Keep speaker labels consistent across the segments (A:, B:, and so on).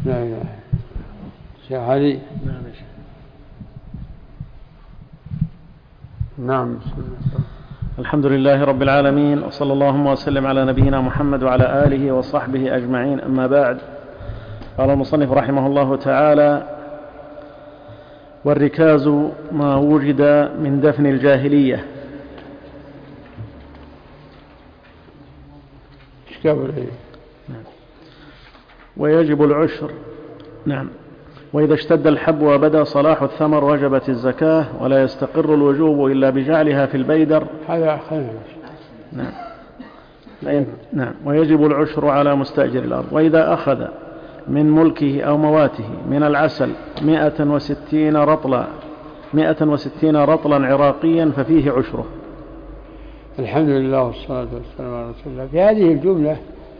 A: لا إله. شيخ علي.
B: نعم يا شيخ.
A: نعم.
B: الحمد لله رب العالمين، وصلى اللهم وسلم على نبينا محمد وعلى آله وصحبه أجمعين، أما بعد. قال المصنف رحمه الله تعالى: والركاز ما وجد من دفن الجاهلية. ويجب العشر. نعم. وإذا اشتد الحب وبدا صلاح الثمر وجبت الزكاة، ولا يستقر الوجوب إلا بجعلها في البيدر.
A: هذا خير.
B: نعم. نعم. ويجب العشر على مستأجر الأرض. وإذا أخذ من ملكه أو مواته من العسل 160 رطلا عراقيا ففيه عشره.
A: الحمد لله والصلاة والسلام على رسول الله. في هذه الجملة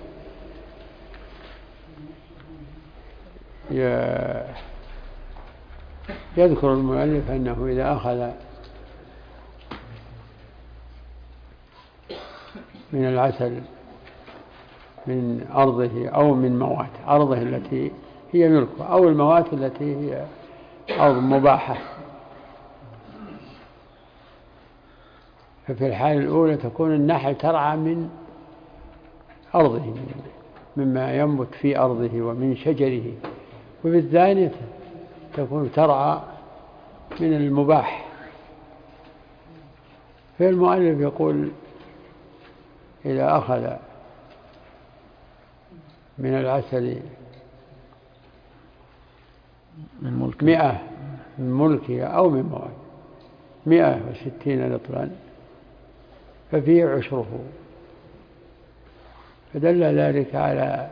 A: يذكر المؤلف أنه إذا أخذ من العسل من أرضه أو من موات أرضه التي هي ملكه أو الموات التي هي أرض مباحة، ففي الحالة الأولى تكون النحل ترعى من أرضه مما ينبت في أرضه ومن شجره، وفي الثانية تكون ترعى من المباح. فالمؤلف يقول إذا أخذ من العسل 100 من ملكه أو من مواد 160 لطرا ففيه عشره، فدل ذلك على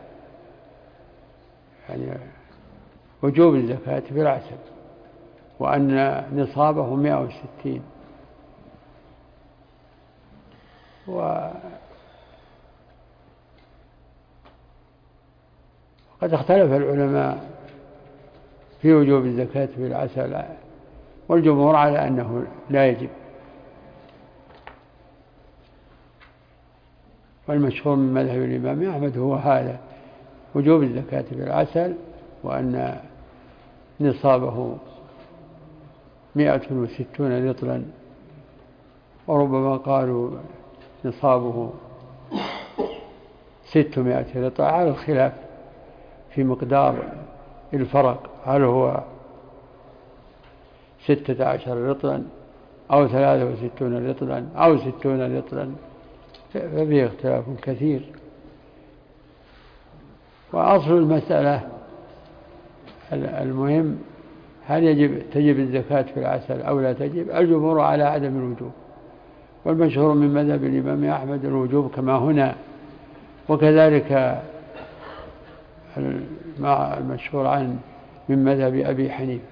A: يعني وجوب الزكاة في العسل، وأن نصابه 160. وقد اختلف العلماء في وجوب الزكاة في العسل، والجمهور على أنه لا يجب، والمشهور من مذهب الإمام أحمد هو هذا: وجوب الزكاة في العسل، وأن نصابه 160 لطرا، وربما قالوا نصابه 600 لطرا، على الخلاف في مقدار الفرق، هل هو 16 لطرا أو 63 لطرا أو 60 لطرا، ففيه اختلاف كثير. وأصل المسألة المهم هل تجب الزكاة في العسل أو لا تجب؟ الجمهور على عدم الوجوب، والمشهور من مذهب الإمام أحمد الوجوب كما هنا، وكذلك المشهور عن من مذهب أبي حنيفة.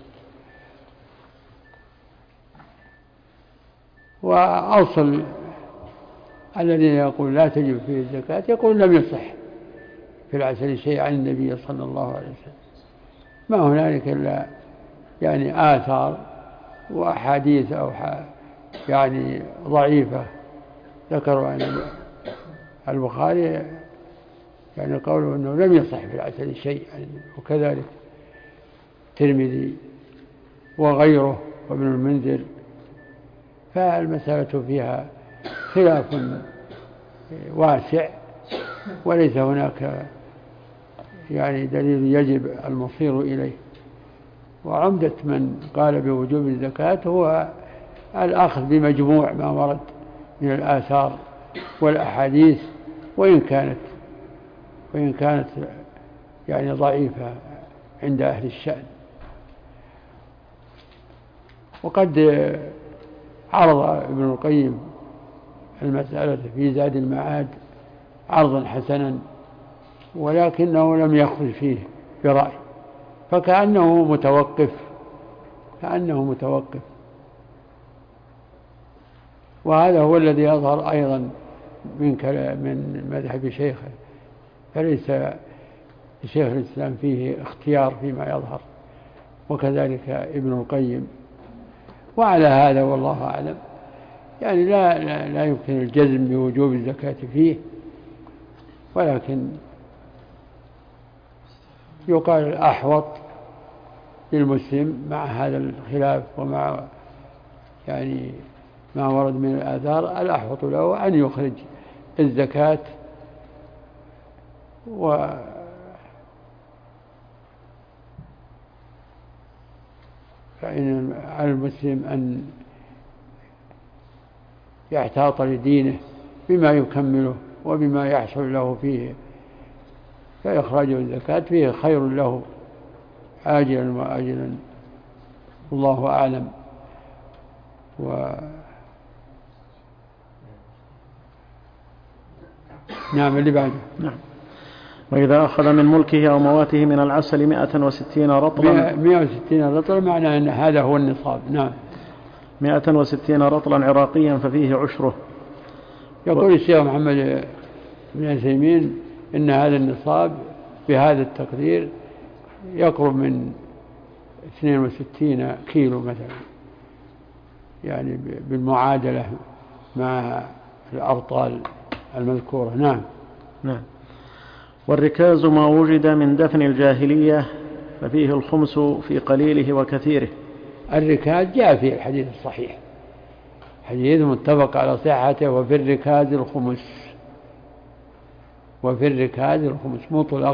A: وأصل الذين يقول لا تجب فيه الزكاة يقول لم يصح في العسل شيء عن النبي صلى الله عليه وسلم، ما هنالك إلا يعني آثار وأحاديث أو يعني ضعيفة ذكروا عن البخاري يعني قوله أنه لم يصح في العسل شيء، وكذلك الترمذي وغيره وابن المنذر. فالمسألة فيها خلاف واسع، وليس هناك يعني دليل يجب المصير إليه. وعمدة من قال بوجوب الزكاة هو الأخذ بمجموع ما ورد من الآثار والأحاديث، وإن كانت يعني ضعيفة عند أهل الشأن. وقد عرض ابن القيم المسألة في زاد المعاد عرضا حسنا، ولكنه لم يخرج فيه برأي، فكأنه متوقف. وهذا هو الذي يظهر أيضا من مذهب شيخه، فليس شيخ الإسلام فيه اختيار فيما يظهر، وكذلك ابن القيم. وعلى هذا والله أعلم يعني لا يمكن الجزم بوجوب الزكاة فيه، ولكن يقال الأحوط للمسلم مع هذا الخلاف ومع يعني ما ورد من الآثار، الأحوط له أن يخرج الزكاة فإن على المسلم أن يحتاط لدينه بما يكمله وبما يحصل له فيه، فإخراج الزكاة فيه خير له عاجلا وآجلا، والله أعلم. نعم اللي بعده.
B: نعم. وإذا أخذ من ملكه أو مواته من العسل 160 رطلا
A: 160 رطلا معناه أن هذا هو النصاب. نعم.
B: 160 رطلا عراقيا ففيه عشره.
A: يقول الشيخ محمد بن عثيمين إن هذا النصاب بهذا التقدير يقرب من 62 كيلو مثلا، يعني بالمعادلة مع الأرطال المذكورة. نعم.
B: نعم. والركاز ما وجد من دفن الجاهلية ففيه الخمس في قليله وكثيره.
A: الركاز جاء في الحديث الصحيح، حديث متفق على صحته، وفي الركاز الخمس، وفي الركاز الخمس مطلق.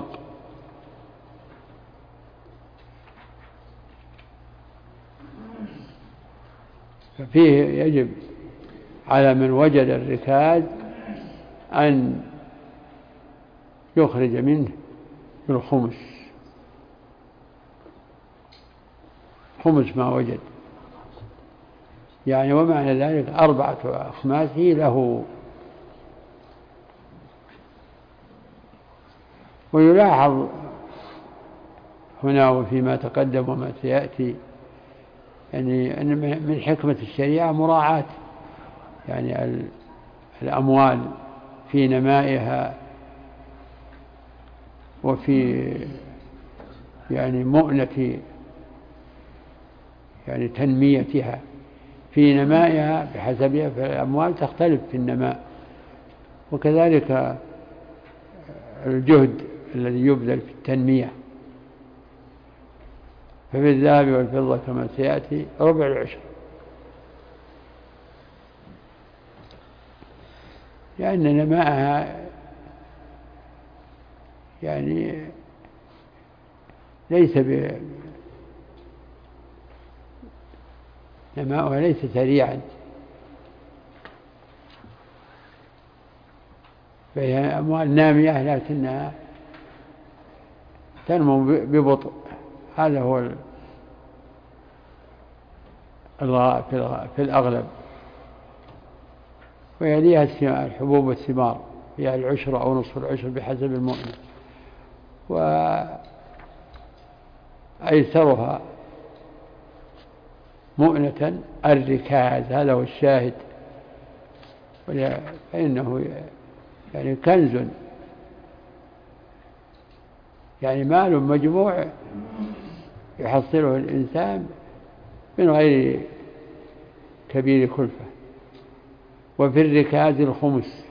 A: ففيه يجب على من وجد الركاز أن يخرج منه بالخمس، خمس ما وجد، يعني ومعنى ذلك 4 أخماس له. ويلاحظ هنا وفيما تقدم وما سيأتي يعني أن من حكمة الشريعة مراعاة يعني الأموال في نمائها وفي يعني مؤنة يعني تنميتها في نمائها بحسبها، فالأموال تختلف في النماء، وكذلك الجهد الذي يبذل في التنمية. ففي الذهب والفضة كما سيأتي ربع العشر، لأن نماءها يعني نماؤها ليس سريعا، فهي أموال نامية لكنها تنمو ببطء. هذا هو في الأغلب. ويليها الحبوب والثمار، هي العشر أو نصف العشر بحسب المؤمن. وأيسرها مؤنة الركاز، هذا هو الشاهد، فإنه يعني كنز، يعني مال مجموع يحصله الإنسان من غير كبير كلفة. وفي الركاز الخمس،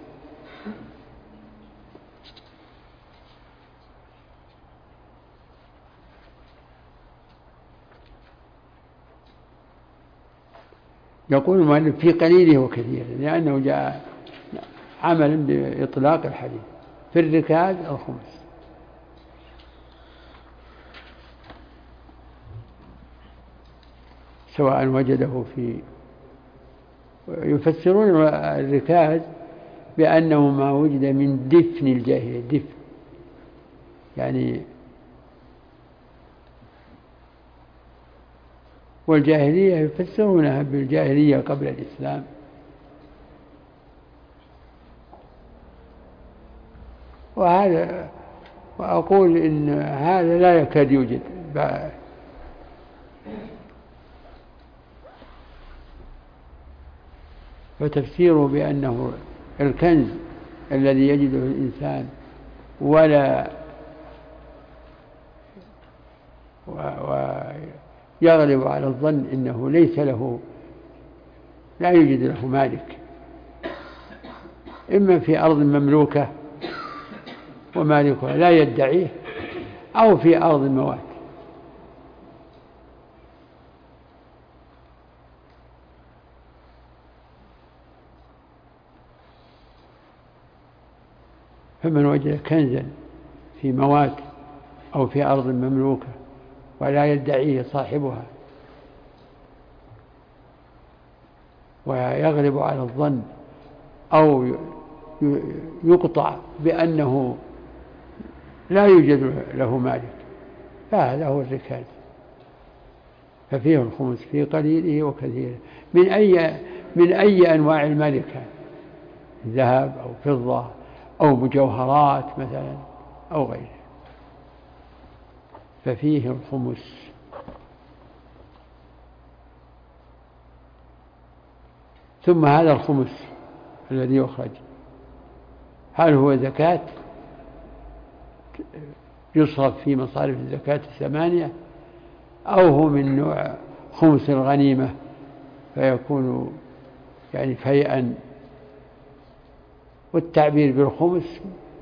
A: يقول المؤلف في قليله وكثيره، لأنه جاء عملا بإطلاق الحديث. في الركاز الخمس. سواء وجده في، يفسرون الركاز بأنه ما وجد من دفن الجاهلية، دفن يعني، والجاهلية يفسرونها بالجاهلية قبل الإسلام. وأقول إن هذا لا يكاد يوجد، فتفسيره بأنه الكنز الذي يجده الإنسان ويغلب على الظن إنه ليس له، لا يوجد له مالك، إما في أرض مملوكة ومالكها لا يدعيه، أو في أرض موات. فمن وجد كنزا في موات أو في أرض مملوكة ولا يدعيه صاحبها ويغلب على الظن أو يقطع بأنه لا يوجد له مالك، فهذا هو الزكاة. ففيه الخمس في قليله وكثيره من أي أنواع المال كان، ذهب أو فضة أو مجوهرات مثلا أو غيره، ففيه الخمس. ثم هذا الخمس الذي يخرج هل هو زكاة يصرف في مصارف الزكاة 8 أو هو من نوع خمس الغنيمة فيكون يعني فيئا؟ والتعبير بالخمس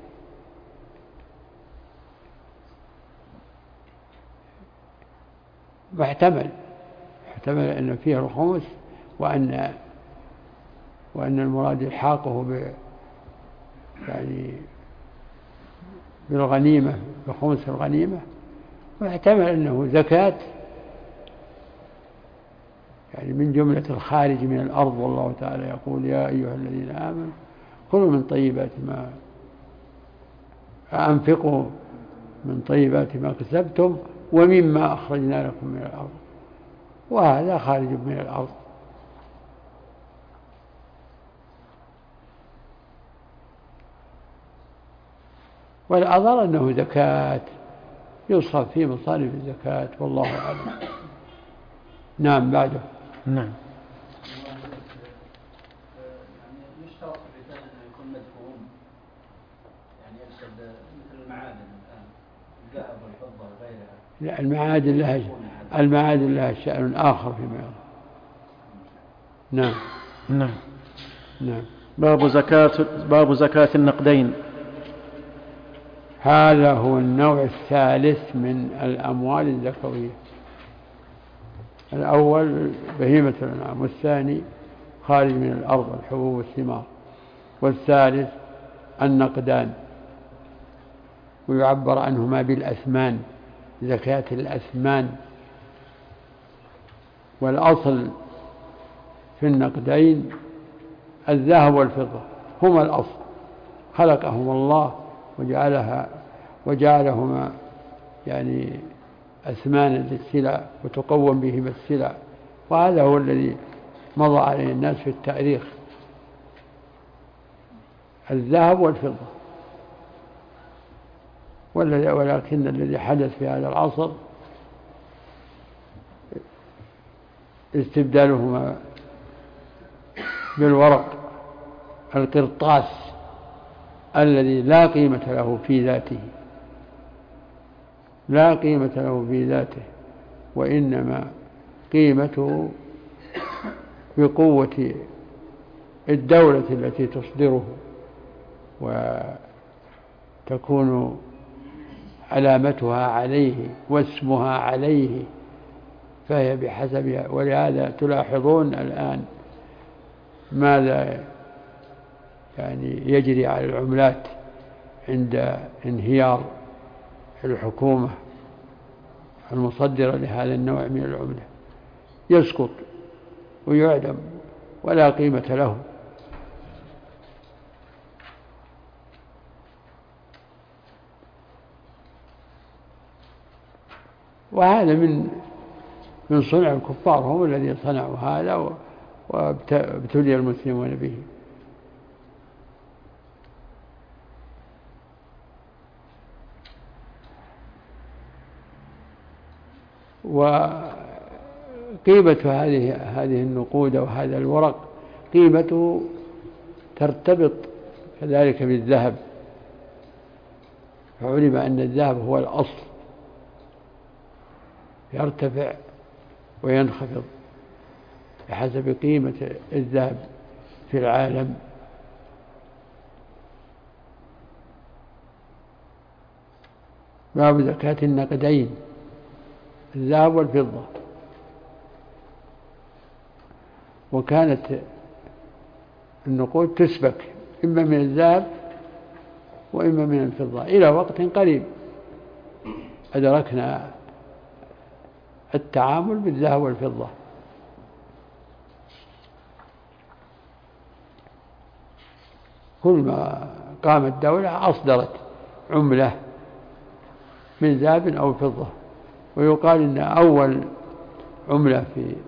A: محتمل أن فيه الخمس وأن المراد إلحاقه يعني بالغنيمة بخمس الغنيمة، واحتمل أنه زكاة يعني من جملة الخارج من الأرض. والله تعالى يقول يا أيها الذين آمنوا كلوا من طيبات ما أنفقوا من طيبات ما كسبتم ومما أخرجنا لكم من الأرض، وهذا خارج من الأرض. والأظهر أنه زكاة يصرف في مصارف الزكاة، والله أعلم. نعم بعده.
B: نعم.
C: يشترط في الرسالة أنه يكون مدفون، يعني يقصد مثل المعادن الآن الذهب والفضة وغيرها.
A: لا، المعادن لها شأن آخر فيما يرى. نعم.
B: نعم.
A: نعم.
B: باب زكاة النقدين.
A: هذا هو النوع الثالث من الأموال الزكوية. الأول بهيمة الأنعام، والثاني خارج من الأرض الحبوب والثمار، والثالث النقدان، ويعبر عنهما بالأثمان، زكاة الأثمان. والأصل في النقدين الذهب والفضة، هما الأصل، خلقهم الله وجعلهما يعني أثمانا للسلع وتقوم بهما السلع، وهذا هو الذي مضى عليه الناس في التاريخ، الذهب والفضة. ولكن الذي حدث في هذا العصر استبدالهما بالورق، القرطاس الذي لا قيمة له في ذاته، لا قيمة له في ذاته، وإنما قيمته بقوة الدولة التي تصدره، وتكون علامتها عليه واسمها عليه، فهي بحسبها. ولهذا تلاحظون الآن ماذا يعني يجري على العملات عند انهيار الحكومة المصدرة لهذا النوع من العملة، يسقط ويعدم ولا قيمة له. وهذا من صنع الكفار، هم الذين صنعوا هذا وابتلي المسلمون به. وقيمة هذه النقود وهذا الورق قيمته ترتبط كذلك بالذهب، فعلم أن الذهب هو الأصل، يرتفع وينخفض بحسب قيمة الذهب في العالم. باب زكاة النقدين الذهب والفضة. وكانت النقود تسبك إما من الذهب وإما من الفضة إلى وقت قريب أدركنا التعامل بالذهب والفضة. كل ما قامت دولة أصدرت عملة من ذهب أو فضة. ويقال إن أول عملة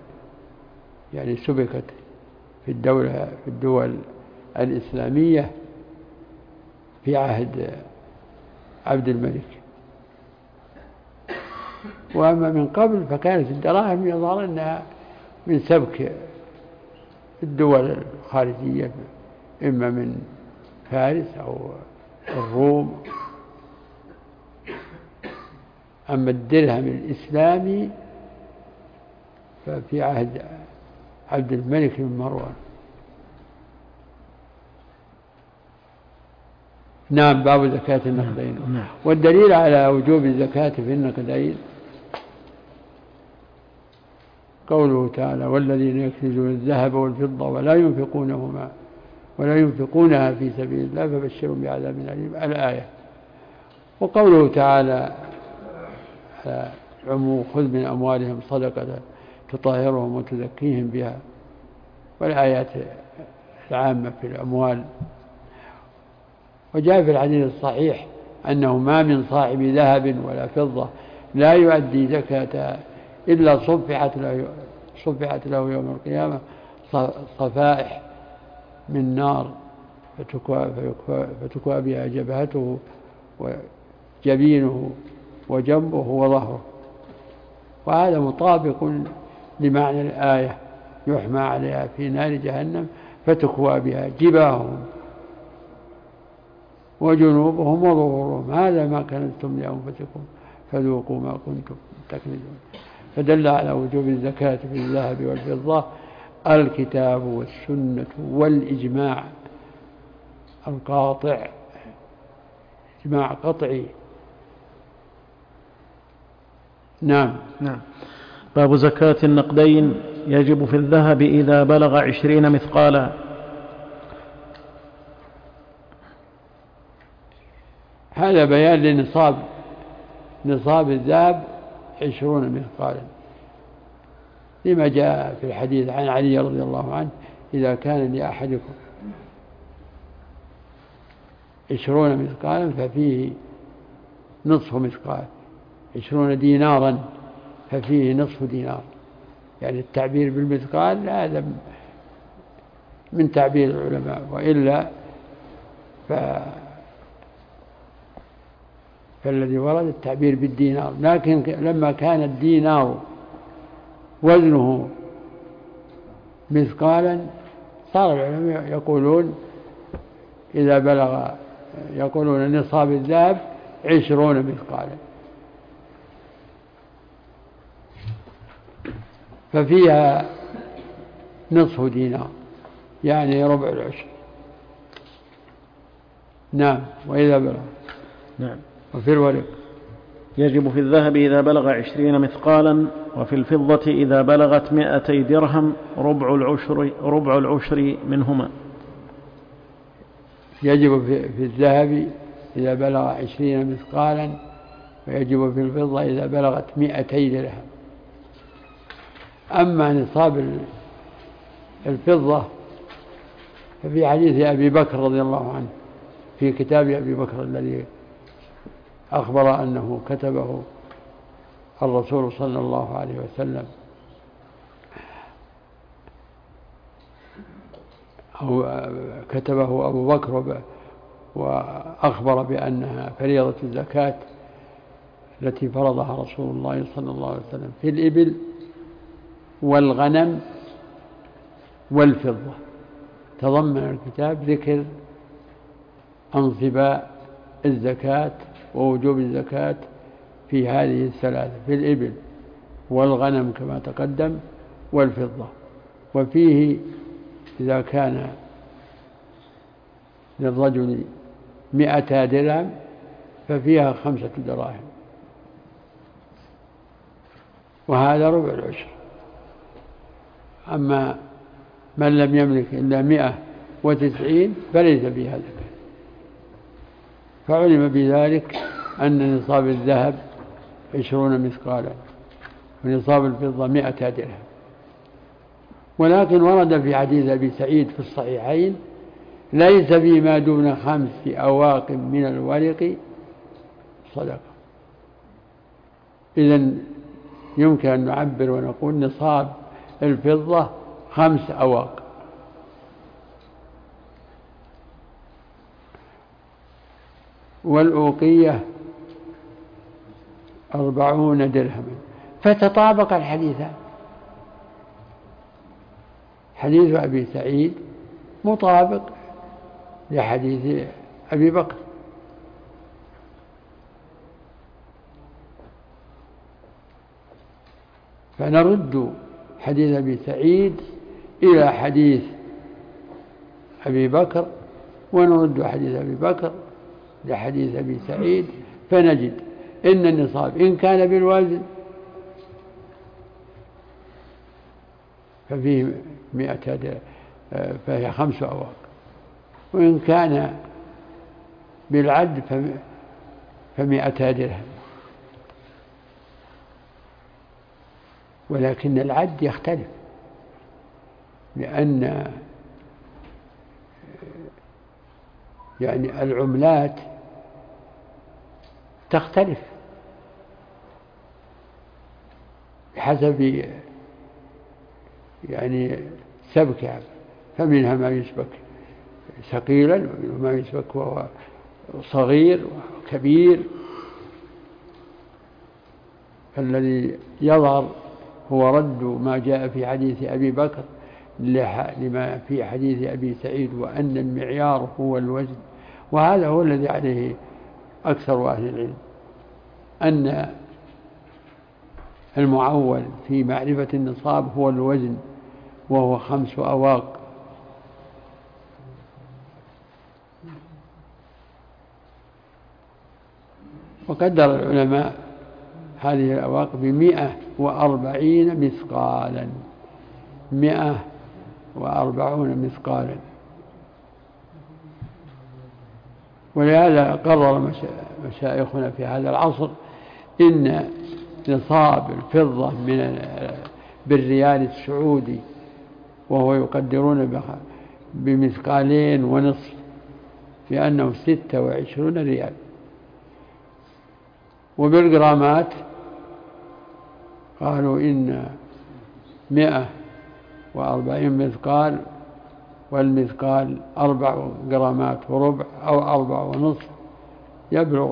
A: سبكت في الدول الإسلامية في عهد عبد الملك. وأما من قبل فكانت الدراهم يظهر أنها من سبك الدول الخارجية، إما من فارس أو الروم. أما الدرهم الإسلامي ففي عهد عبد الملك بن مروان. نعم. باب زكاة النقدين. والدليل على وجوب الزكاة في النقدين قوله تعالى: والذين يكنزون الذهب والفضة ولا ينفقونها في سبيل الله فبشرهم بعذاب أليم. الآية. وقوله تعالى عمو: خذ من أموالهم صدقة تطهرهم وتزكيهم بها. والآيات العامة في الأموال. وجاء في الحديث الصحيح أنه ما من صاحب ذهب ولا فضة لا يؤدي زكاة إلا صفحت له يوم القيامة صفائح من نار فتكوى بها جبهته وجبينه وجنبه وظهره. وهذا مطابق لمعنى الآية: يحمى عليها في نار جهنم فتكوى بها جباههم وجنوبهم وظهورهم هذا ما كنتم لأنفسكم فذوقوا ما كنتم تكنزون. فدل على وجوب الزكاة في الذهب والفضة الكتاب والسنة والإجماع القاطع، إجماع قطعي. نعم.
B: باب زكاة النقدين يجب في الذهب إذا بلغ 20 مثقالا.
A: هذا بيان لنصاب الذهب 20 مثقالا، لما جاء في الحديث عن علي رضي الله عنه: إذا كان لأحدكم 20 مثقالا ففيه نصف مثقال، 20 دينارا ففيه نصف دينار. يعني التعبير بالمثقال هذا من تعبير العلماء، وإلا فالذي ورد التعبير بالدينار. لكن لما كان الدينار وزنه مثقالا صار العلماء يقولون نصاب الذهب 20 مثقالا، ففيها نصف دينار يعني ربع العشر. نعم. وإذا بلغ.
B: نعم.
A: وفي الورق
B: يجب في الذهب إذا بلغ 20 مثقالا، وفي الفضة إذا بلغت 200 درهم ربع العشر منهما.
A: يجب في الذهب إذا بلغ 20 مثقالا، ويجب في الفضة إذا بلغت 200 درهم. أما نصاب الفضة ففي حديث أبي بكر رضي الله عنه في كتاب أبي بكر الذي أخبر أنه كتبه الرسول صلى الله عليه وسلم، أو كتبه أبو بكر وأخبر بأنها فريضة الزكاة التي فرضها رسول الله صلى الله عليه وسلم في الإبل والغنم والفضة. تضمن الكتاب ذكر أنصباء الزكاة ووجوب الزكاة في هذه الثلاثة: في الإبل والغنم كما تقدم والفضة. وفيه إذا كان للرجل 200 درهم ففيها 5 دراهم، وهذا ربع العشر. أما من لم يملك إلا 190 فليس بها زكاة. فعلم بذلك أن نصاب الذهب 20 مثقالا ونصاب الفضة 100 درهم. ولكن ورد في حديث أبي سعيد في الصحيحين: ليس فيما دون 5 أواق من الورق صدقة. إذن يمكن أن نعبر ونقول نصاب الفضة 5 أواق. والأوقية 40 درهما. فتطابق الحديثان، حديث أبي سعيد مطابق لحديث أبي بكر. فنرد حديث أبي سعيد إلى حديث أبي بكر، ونرد حديث أبي بكر لحديث أبي سعيد، فنجد إن النصاب إن كان بالوزن ففيه 100 فهي 5 أواق، وإن كان بالعد 100 درهم. ولكن العد يختلف، لأن يعني العملات تختلف بحسب يعني سبكها، فمنها ما يسبك ثقيلا، ومنها ما يسبك وهو صغير وكبير. الذي يظهر هو رد ما جاء في حديث أبي بكر لما في حديث أبي سعيد، وأن المعيار هو الوزن. وهذا هو الذي عليه أكثر أهل العلم، أن المعول في معرفة النصاب هو الوزن، وهو 5 أواق. وقدر العلماء هذه الأواق ب140 مثقالا، 140 مثقالا. ولهذا قرر مشايخنا في هذا العصر إن نصاب الفضة بالريال السعودي، وهو يقدرون ب2.5 لأنه 26 ريال. وبالجرامات قالوا إن 140 مثقال، والمثقال 4 جرامات وربع أو 4.5، يبلغ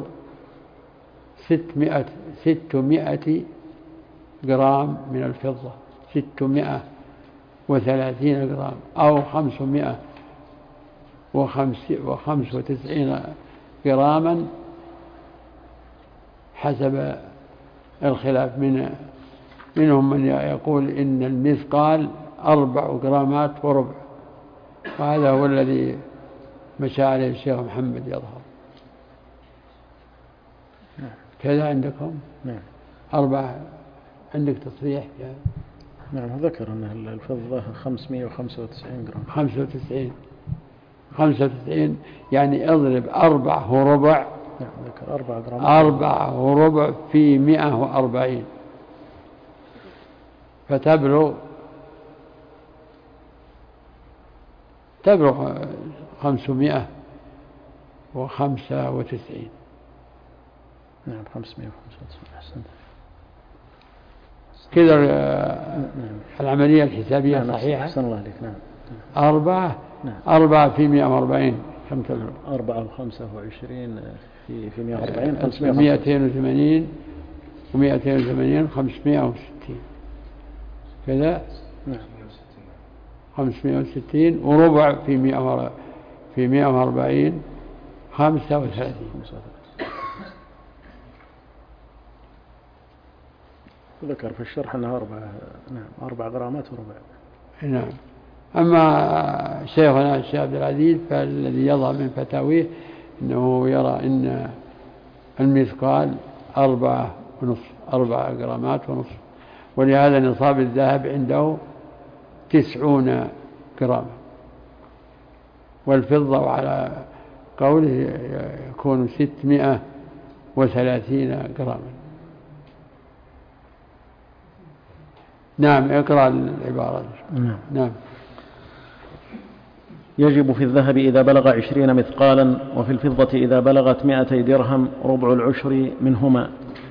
A: 600 جرام من الفضة، 630 جرام أو 595 جراما حسب الخلاف. منهم من يقول إن المثقال 4 جرامات وربع، وهذا هو الذي مشى عليه الشيخ محمد يظهر. كذا عندكم؟
B: نعم.
A: 4 عندك تصريح يعني.
B: نعم، ذكر أن الفضة 595 جرام.
A: 95 يعني اضرب 4 وربع.
B: نعم، ذكر 4 جرام.
A: 4 وربع في 140، فتبلغ 595.
B: نعم، 595. أحسنت.
A: كذا العملية الحسابية
B: نعم
A: صحيحة.
B: أحسن الله عليك. نعم.
A: 4 في 140 كم تبلغ؟
B: 4 و25 في 140
A: 280 و280 560 كذا.
B: نعم.
A: 560 وربع في 140 35.
B: ذكر في الشرح أنها 4 جرامات وربع.
A: نعم. أما شيخنا الشيخ عبد العزيز فالذي يظهر من فتاويه أنه يرى أن المثقال 4 جرامات ونصف، ولهذا نصاب الذهب عنده 90 جراما، والفضة على قوله يكون 630 جراما. نعم، اقرأ العبارة. نعم.
B: يجب في الذهب إذا بلغ 20 مثقالا، وفي الفضة إذا بلغت 200 درهم ربع العشر منهما.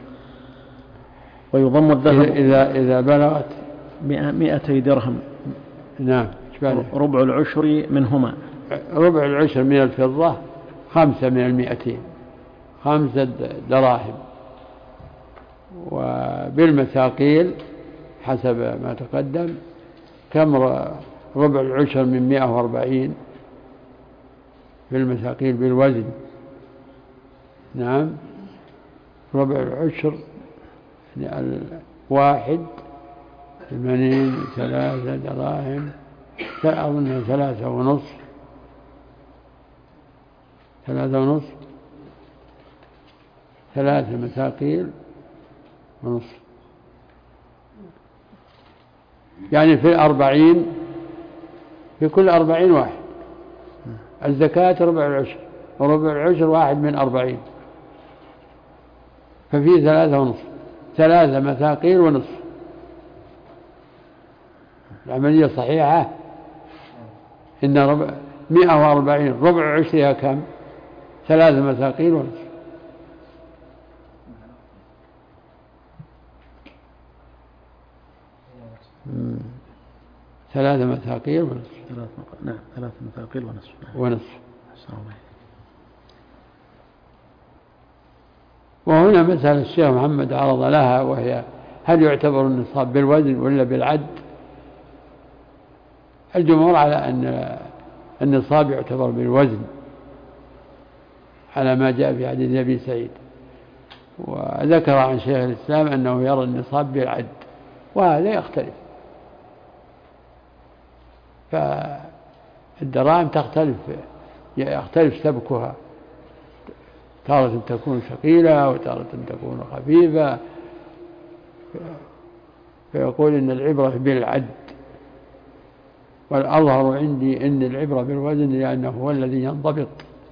B: ويضم الذهب
A: إذا بلغت
B: 200 درهم.
A: نعم.
B: ربع العشر منهما.
A: ربع العشر من الفضة 5 من 200، 5 دراهم. وبالمثاقيل حسب ما تقدم كم ربع العشر من 140 في المثاقيل بالوزن. نعم، ربع العشر 1 2 3 دراهم، أظنها 3.5، 3 مثاقيل ونصف، يعني في 40، في كل 40 واحد. الزكاة ربع العشر، وربع العشر 1 من 40، ففي 3.5، 3 مثاقيل ونصف. العملية صحيحة. إن 140 ربع عشرها كم؟ 3 مثاقيل ونصف. 3 مثاقيل ونصف.
B: نعم، 3 مثاقيل ونصف.
A: وهنا مسألة الشيخ محمد عرض لها، وهي هل يعتبر النصاب بالوزن ولا بالعد؟ الجمهور على أن النصاب يعتبر بالوزن على ما جاء في حديث أبي سعيد، وذكر عن شيخ الإسلام أنه يرى النصاب بالعد، وهذا يختلف. فالدراهم يختلف سبكها، تارة تكون ثقيلة وتارة تكون خفيفة، فيقول إن العبرة بالعد، والأظهر عندي أن العبرة بالوزن، لأنه هو الذي ينضبط.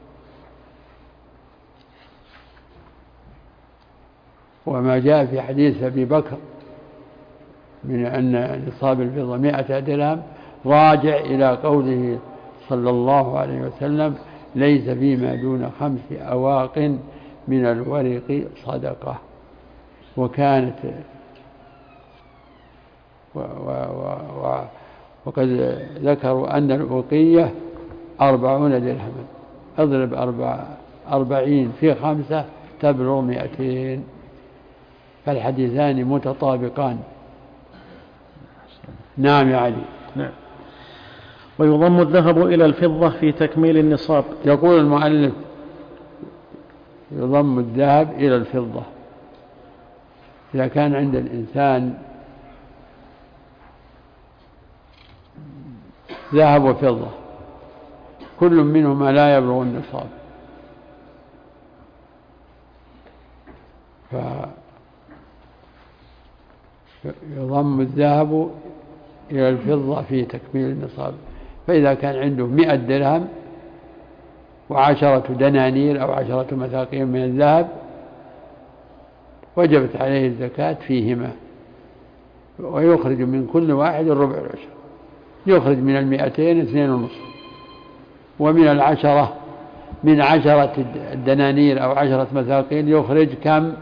A: وما جاء في حديث أبي بكر من أن نصاب الفضة 100 درهم راجع إلى قوله صلى الله عليه وسلم: ليس فيما دون 5 أواق من الورق صدقة. وكانت وقد ذكروا أن الأوقية 40 درهما، اضرب 40 في 5 تبلغ 200. فالحديثان متطابقان. نعم يا علي.
B: نعم. ويضم الذهب إلى الفضة في تكميل النصاب.
A: يقول المؤلف: يضم الذهب إلى الفضة إذا كان عند الإنسان ذهب وفضة كل منهما لا يبلغ النصاب، فيضم الذهب إلى الفضة في تكميل النصاب. فإذا كان عنده 100 درهم و10 دنانير أو 10 مثاقيل من الذهب وجبت عليه الزكاة فيهما، ويخرج من كل واحد ربع العشر. يخرج من 200 2.5، ومن 10 الدنانير أو 10 مثاقيل يخرج كم؟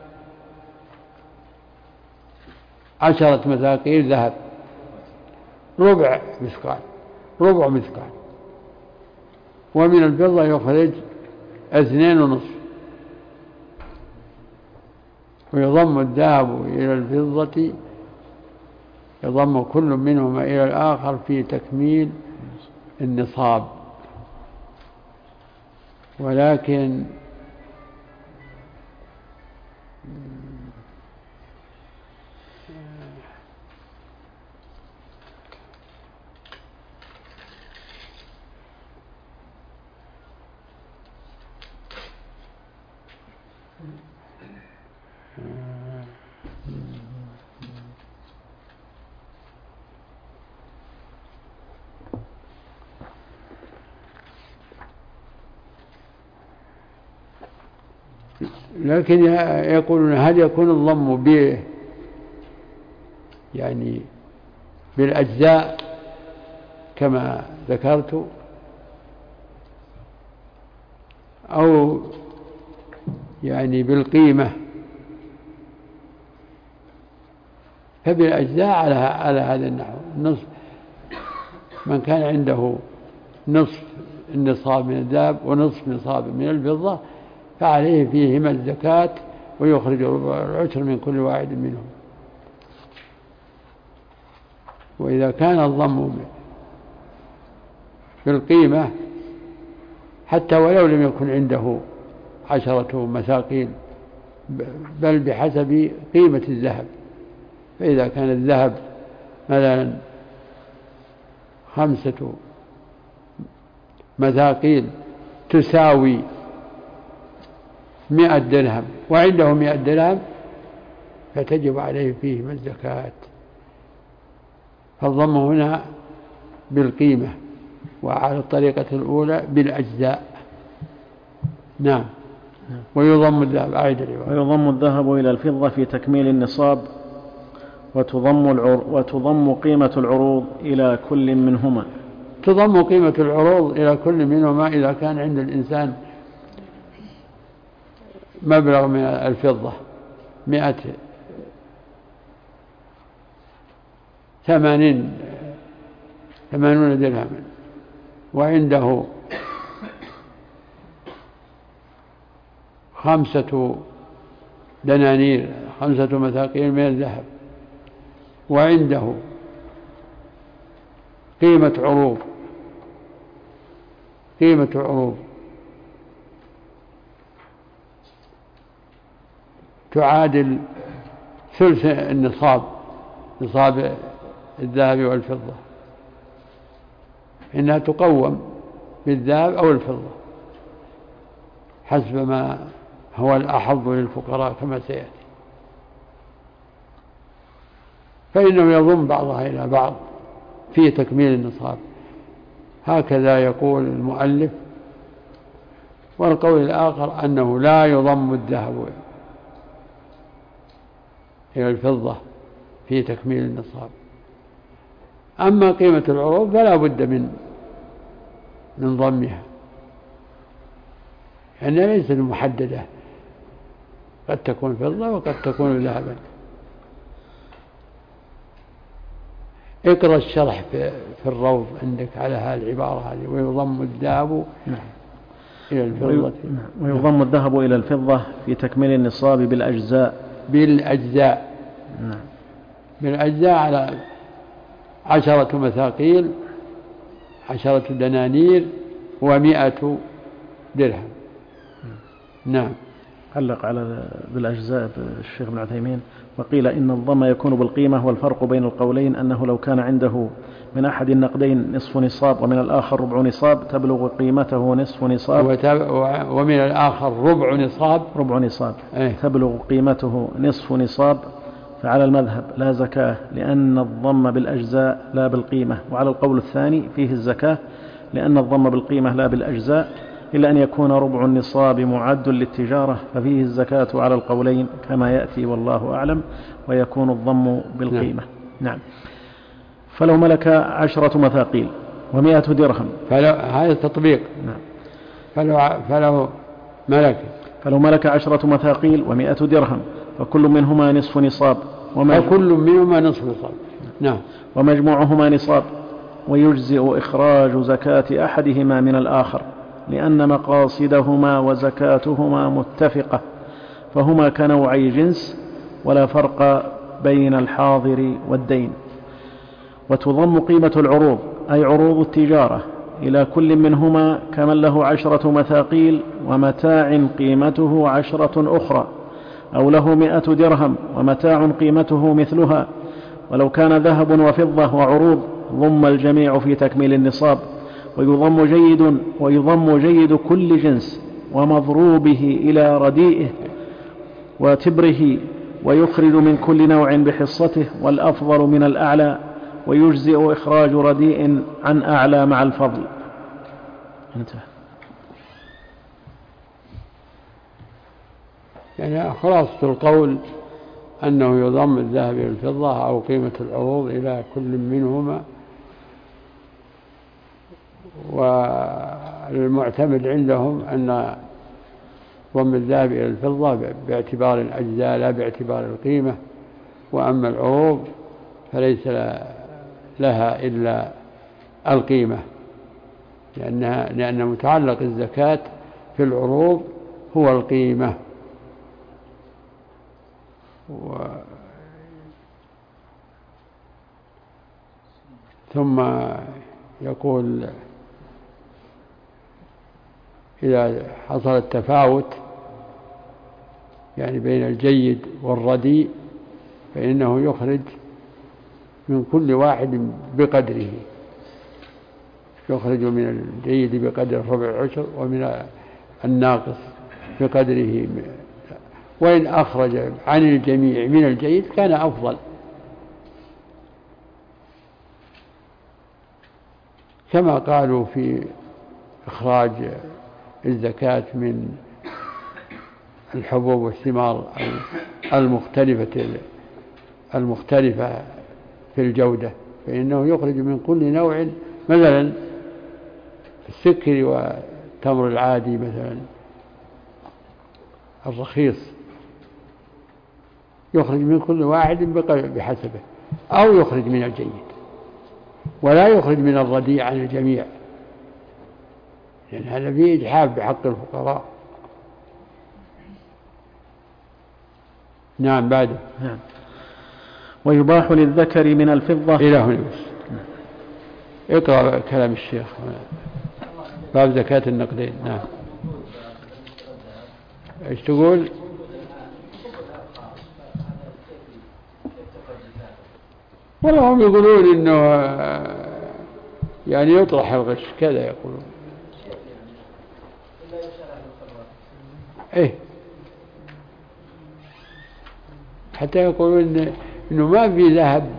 A: 10 مثاقيل ذهب، ربع مثقال. ومن الفضة يخرج 2.5. ويضم الذهب إلى الفضة، يضم كل منهما إلى الآخر في تكميل النصاب. ولكن لكن يقولون هل يكون الضم يعني بالأجزاء كما ذكرت، أو يعني بالقيمة؟ فبالأجزاء على هذا النحو. النصف من كان عنده نصف النصاب من الذهب ونصف نصاب من الفضة فعليه فيهما الزكاة ويخرج العشر من كل واحد منهم. وإذا كان الضم بالقيمة حتى ولو لم يكن عنده 10 مثاقيل بل بحسب قيمة الذهب، فإذا كان الذهب مثلا 5 مثاقيل تساوي 100 درهم وعنده 100 درهم فتجب عليه فيهما الزكاة. فالضم هنا بالقيمة، وعلى الطريقة الأولى بالأجزاء. نعم. ويضم الذهب
B: ويضم الذهب إلى الفضة في تكميل النصاب، وتضم قيمة العروض إلى كل منهما.
A: تضم قيمة العروض إلى كل منهما إذا كان عند الإنسان مبلغ من الفضة 80 درهم، وعنده 5 دنانير 5 مثاقيل من الذهب، وعنده قيمة عروض تعادل ثلث النصاب، نصاب الذهب والفضة، إنها تقوم بالذهب أو الفضة حسب ما هو الأحظ للفقراء كما سيأتي. فإنه يضم بعضها إلى بعض في تكميل النصاب، هكذا يقول المؤلف. والقول الآخر أنه لا يضم الذهب إلى الفضة في تكميل النصاب. أما قيمة العروض فلا بد من ضمها، لأنها ليست محددة، قد تكون فضة وقد تكون ذهبا. اقرأ الشرح في الروض عندك على هذه العبارة هذه: ويضم الذهب إلى الفضة.
B: ويضم الذهب إلى الفضة في تكميل النصاب
A: بالأجزاء. بالأجزاء على 10 مثاقيل 10 دنانير و100 درهم. نعم.
B: علق على بالأجزاء الشيخ ابن عثيمين: وقيل إن الضم يكون بالقيمة، والفرق بين القولين أنه لو كان عنده من أحد النقدين نصف نصاب ومن الآخر ربع نصاب تبلغ قيمته نصف نصاب،
A: ومن الآخر ربع نصاب
B: تبلغ قيمته نصف نصاب، فعلى المذهب لا زكاة لأن الضم بالأجزاء لا بالقيمة. وعلى القول الثاني فيه الزكاة لأن الضم بالقيمة لا بالأجزاء، إلا أن يكون ربع النصاب معد للتجارة ففيه الزكاة على القولين كما يأتي والله أعلم، ويكون الضم بالقيمة. نعم. فلو ملك 10 مثاقيل و100 درهم،
A: هذا التطبيق.
B: نعم. فلو ملك 10 مثاقيل و100 درهم فكل منهما نصف نصاب
A: نعم.
B: ومجموعهما نصاب، ويجزئ إخراج زكاة أحدهما من الآخر لأن مقاصدهما وزكاتهما متفقة، فهما كنوعي جنس ولا فرق بين الحاضر والدين. وتضم قيمة العروض أي عروض التجارة إلى كل منهما كمن له 10 مثاقيل ومتاع قيمته 10 أخرى، أو له 100 درهم ومتاع قيمته مثلها. ولو كان ذهب وفضة وعروض ضم الجميع في تكميل النصاب. ويضم جيد كل جنس ومضروبه إلى رديئه وتبره، ويخرج من كل نوع بحصته، والأفضل من الأعلى، ويجزئ إخراج رديء عن أعلى مع الفضل. انتهى.
A: يعني خلاصة القول أنه يضم الذهب إلى الفضة أو قيمة العروض إلى كل منهما، والمعتمد عندهم أن ضم الذهب إلى الفضة باعتبار الأجزاء لا باعتبار القيمة، وأما العروض فليس لها إلا القيمة، لأن متعلق الزكاة في العروض هو القيمة. ثم يقول إذا حصل التفاوت يعني بين الجيد والرديء فإنه يخرج من كل واحد بقدره، يخرج من الجيد بقدر ربع العشر ومن الناقص بقدره، وإن أخرج عن الجميع من الجيد كان أفضل، كما قالوا في إخراج الزكاة من الحبوب والثمار المختلفة في الجودة، فإنه يخرج من كل نوع، مثلا السكر والتمر العادي مثلا الرخيص يخرج من كل واحد بحسبه، أو يخرج من الجيد ولا يخرج من الرديء عن الجميع، لأن هذا فيه إجحاف بحق الفقراء. نعم بعده.
B: نعم. ويباح للذكر من الفضة
A: إلى هنا بس. اقرأ كلام الشيخ باب زكاة النقدين. نعم. ايش تقول؟ والله هم يقولون إنه يعني يطرح الغش كذا يقولون. إيه حتى يقولون إنه ما في ذهب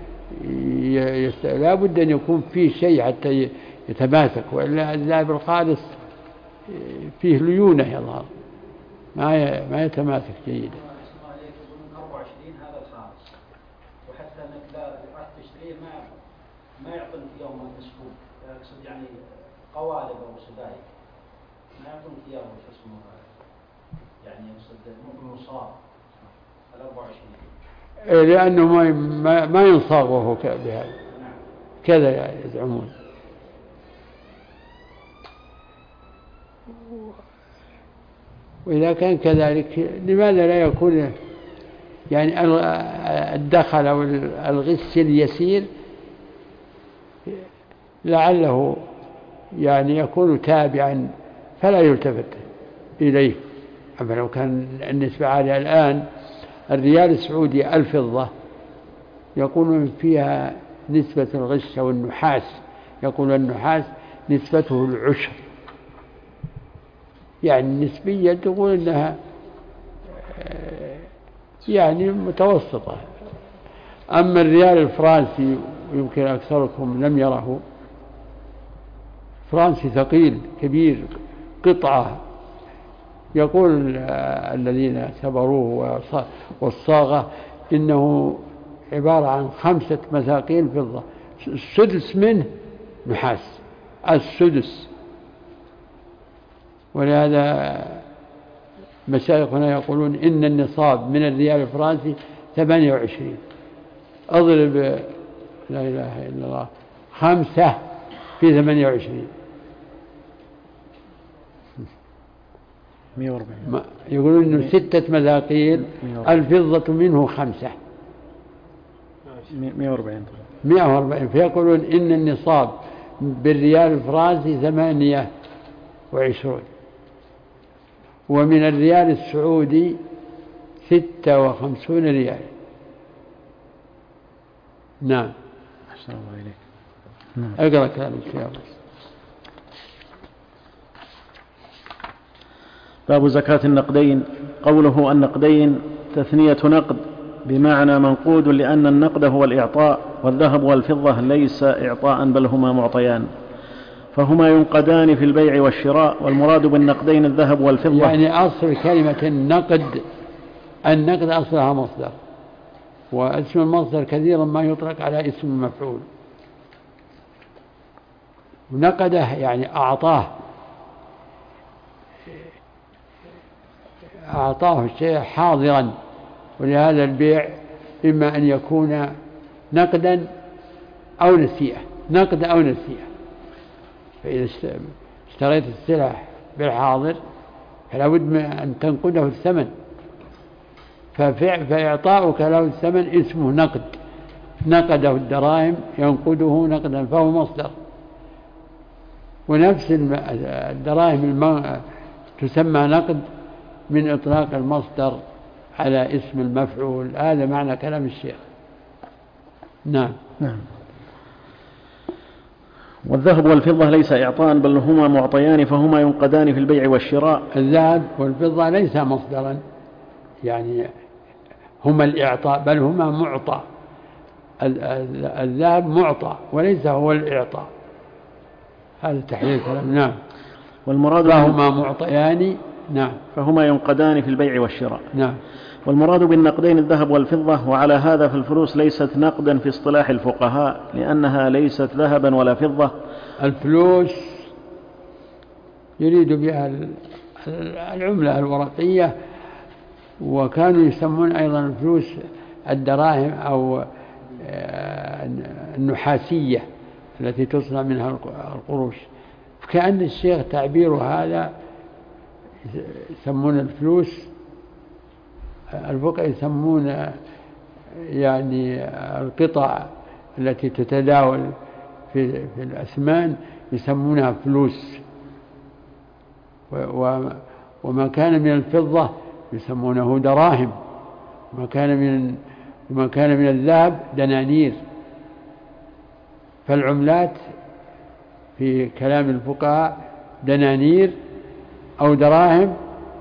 A: لا بد أن يكون فيه شيء حتى يتماسك، وإلا الذهب الخالص فيه ليونة يظهر ما يتماسك جيدا.
C: 24 هذا الخالص، وحتى انك لا راح تشتريه ما يعطونك يوم مسكوب، اقصد يعني قوالب او سبائك ما يعطونك اياه شو اسمه، يعني يقصد مصاب على 24
A: لأنه ما ينصاغ وهو بهذا كذا يزعمون. وإذا كان كذلك لماذا لا يكون يعني الدخل أو الغش اليسير لعله يعني يكون تابعا فلا يلتفت إليه. أما لو كان النسبة عالية الآن الريال السعودي الفضة يقولون فيها نسبة الغش أو النحاس، يقول النحاس نسبته العشر، يعني نسبيا تقول إنها يعني متوسطة. أما الريال الفرنسي يمكن أكثركم لم يره، فرنسي ثقيل كبير قطعة، يقول الذين سبروه والصاغة إنه عبارة عن 5 مثاقيل فضة، السدس منه نحاس، السدس. ولهذا مشايخنا يقولون إن النصاب من الريال الفرنسي 28، أضرب لا إله إلا الله 5 في 28
B: 140.
A: يقولون إنه 6 مثاقيل الفضة منه 5 140 فيقولون إن النصاب بالريال الفرنسي 28، ومن الريال السعودي 56 ريال. نعم.
B: أحسن الله إليك.
A: أقرأ كلام الشيخ.
B: باب زكاة النقدين. قوله النقدين تثنية نقد بمعنى منقود، لأن النقد هو الإعطاء، والذهب والفضة ليس إعطاء بل هما معطيان. فهما ينقدان في البيع والشراء، والمراد بالنقدين الذهب والفضة.
A: يعني أصل كلمة النقد أصلها مصدر، واسم المصدر كثيرا ما يطلق على اسم المفعول. نقده يعني أعطاه الشيء حاضرا، ولهذا البيع إما أن يكون نقدا أو نسيئة، نقد أو نسيئة. فإذا اشتريت السلع بالحاضر فلا بد من أن تنقده الثمن، فإعطاؤك له الثمن اسمه نقد، نقده الدراهم ينقده نقدا فهو مصدر. ونفس الدراهم تسمى نقد من إطلاق المصدر على اسم المفعول. هذا معنى كلام الشيخ. نعم.
B: والذهب والفضة ليس إعطاء بل هما معطيان، فهما ينقدان في البيع والشراء.
A: الذهب والفضة ليس مصدرا يعني هما الإعطاء، بل هما معطى. الذهب معطى وليس هو الإعطاء. هذا تحليل كلام. نعم.
B: والمراد
A: فهما معطيان. نعم.
B: فهما ينقدان في البيع والشراء.
A: نعم.
B: والمراد بالنقدين الذهب والفضة. وعلى هذا فالفلوس ليست نقدا في اصطلاح الفقهاء، لأنها ليست ذهبا ولا فضة.
A: الفلوس يريد بها العملة الورقية، وكانوا يسمون أيضا الفلوس الدراهم أو النحاسية التي تصنع منها القروش. فكأن الشيخ تعبير هذا يسمون الفلوس، الفقهاء يسمون يعني القطع التي تتداول في الأثمان يسمونها فلوس، وما كان من الفضة يسمونه دراهم، وما كان من الذهب دنانير. فالعملات في كلام الفقهاء دنانير أو دراهم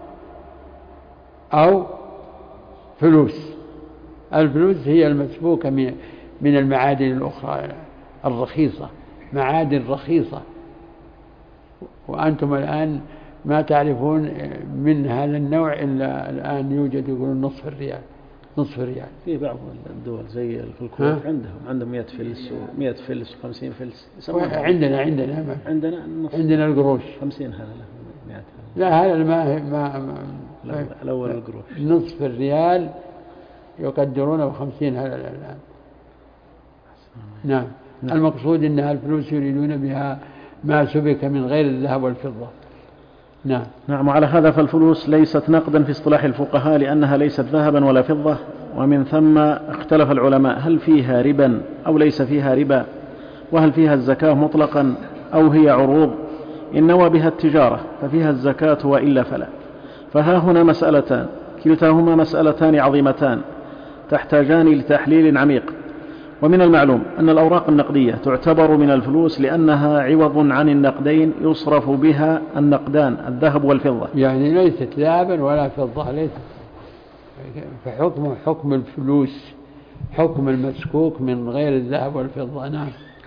A: أو فلوس. الفلوس هي المسبوكة من المعادن الأخرى الرخيصة، معادن رخيصة، وأنتم الآن ما تعرفون من هذا النوع إلا الآن يوجد يقولون نصف الريال.
B: في بعض الدول زي في الكويت عندهم 100 فلس و100 فلس و50 فلس.
A: عندنا القروش
B: 50 هذا 100.
A: لا هذا ما
B: الأول القروش
A: نصف الريال يقدرونه ب50 هذا الآن. نعم. المقصود أنها الفلوس يريدون بها ما سبك من غير الذهب والفضة.
B: نعم. وعلى هذا فالفلوس ليست نقدا في اصطلاح الفقهاء، لأنها ليست ذهبا ولا فضة. ومن ثم اختلف العلماء هل فيها ربا أو ليس فيها ربا، وهل فيها الزكاة مطلقا أو هي عروض. إن نوى بها التجارة ففيها الزكاة، وإلا فلا. فها هنا مسألتان، كلتاهما مسألتان عظيمتان تحتاجان لتحليل عميق. ومن المعلوم أن الأوراق النقدية تعتبر من الفلوس لأنها عوض عن النقدين يصرف بها النقدان الذهب والفضة،
A: يعني ليست ذهبا ولا فضة، ليست فحكم حكم الفلوس، حكم المسكوك من غير الذهب والفضة. نعم.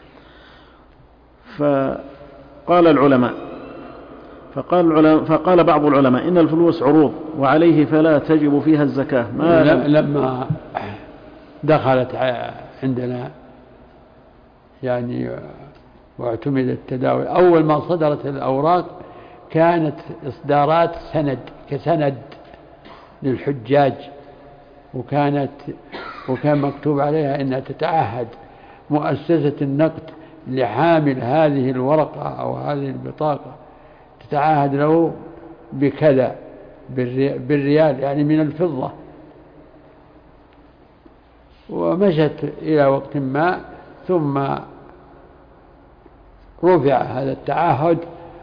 B: فقال بعض العلماء إن الفلوس عروض وعليه فلا تجب فيها الزكاة.
A: لما دخلت عندنا يعني واعتمد التداول، أول ما صدرت الأوراق كانت إصدارات كسند للحجاج، وكان مكتوب عليها أنها تتعهد مؤسسة النقد لحامل هذه الورقة أو هذه البطاقة تتعهد له بكذا بالريال يعني من الفضة. ومشت إلى وقت ما ثم رفع هذا التعهد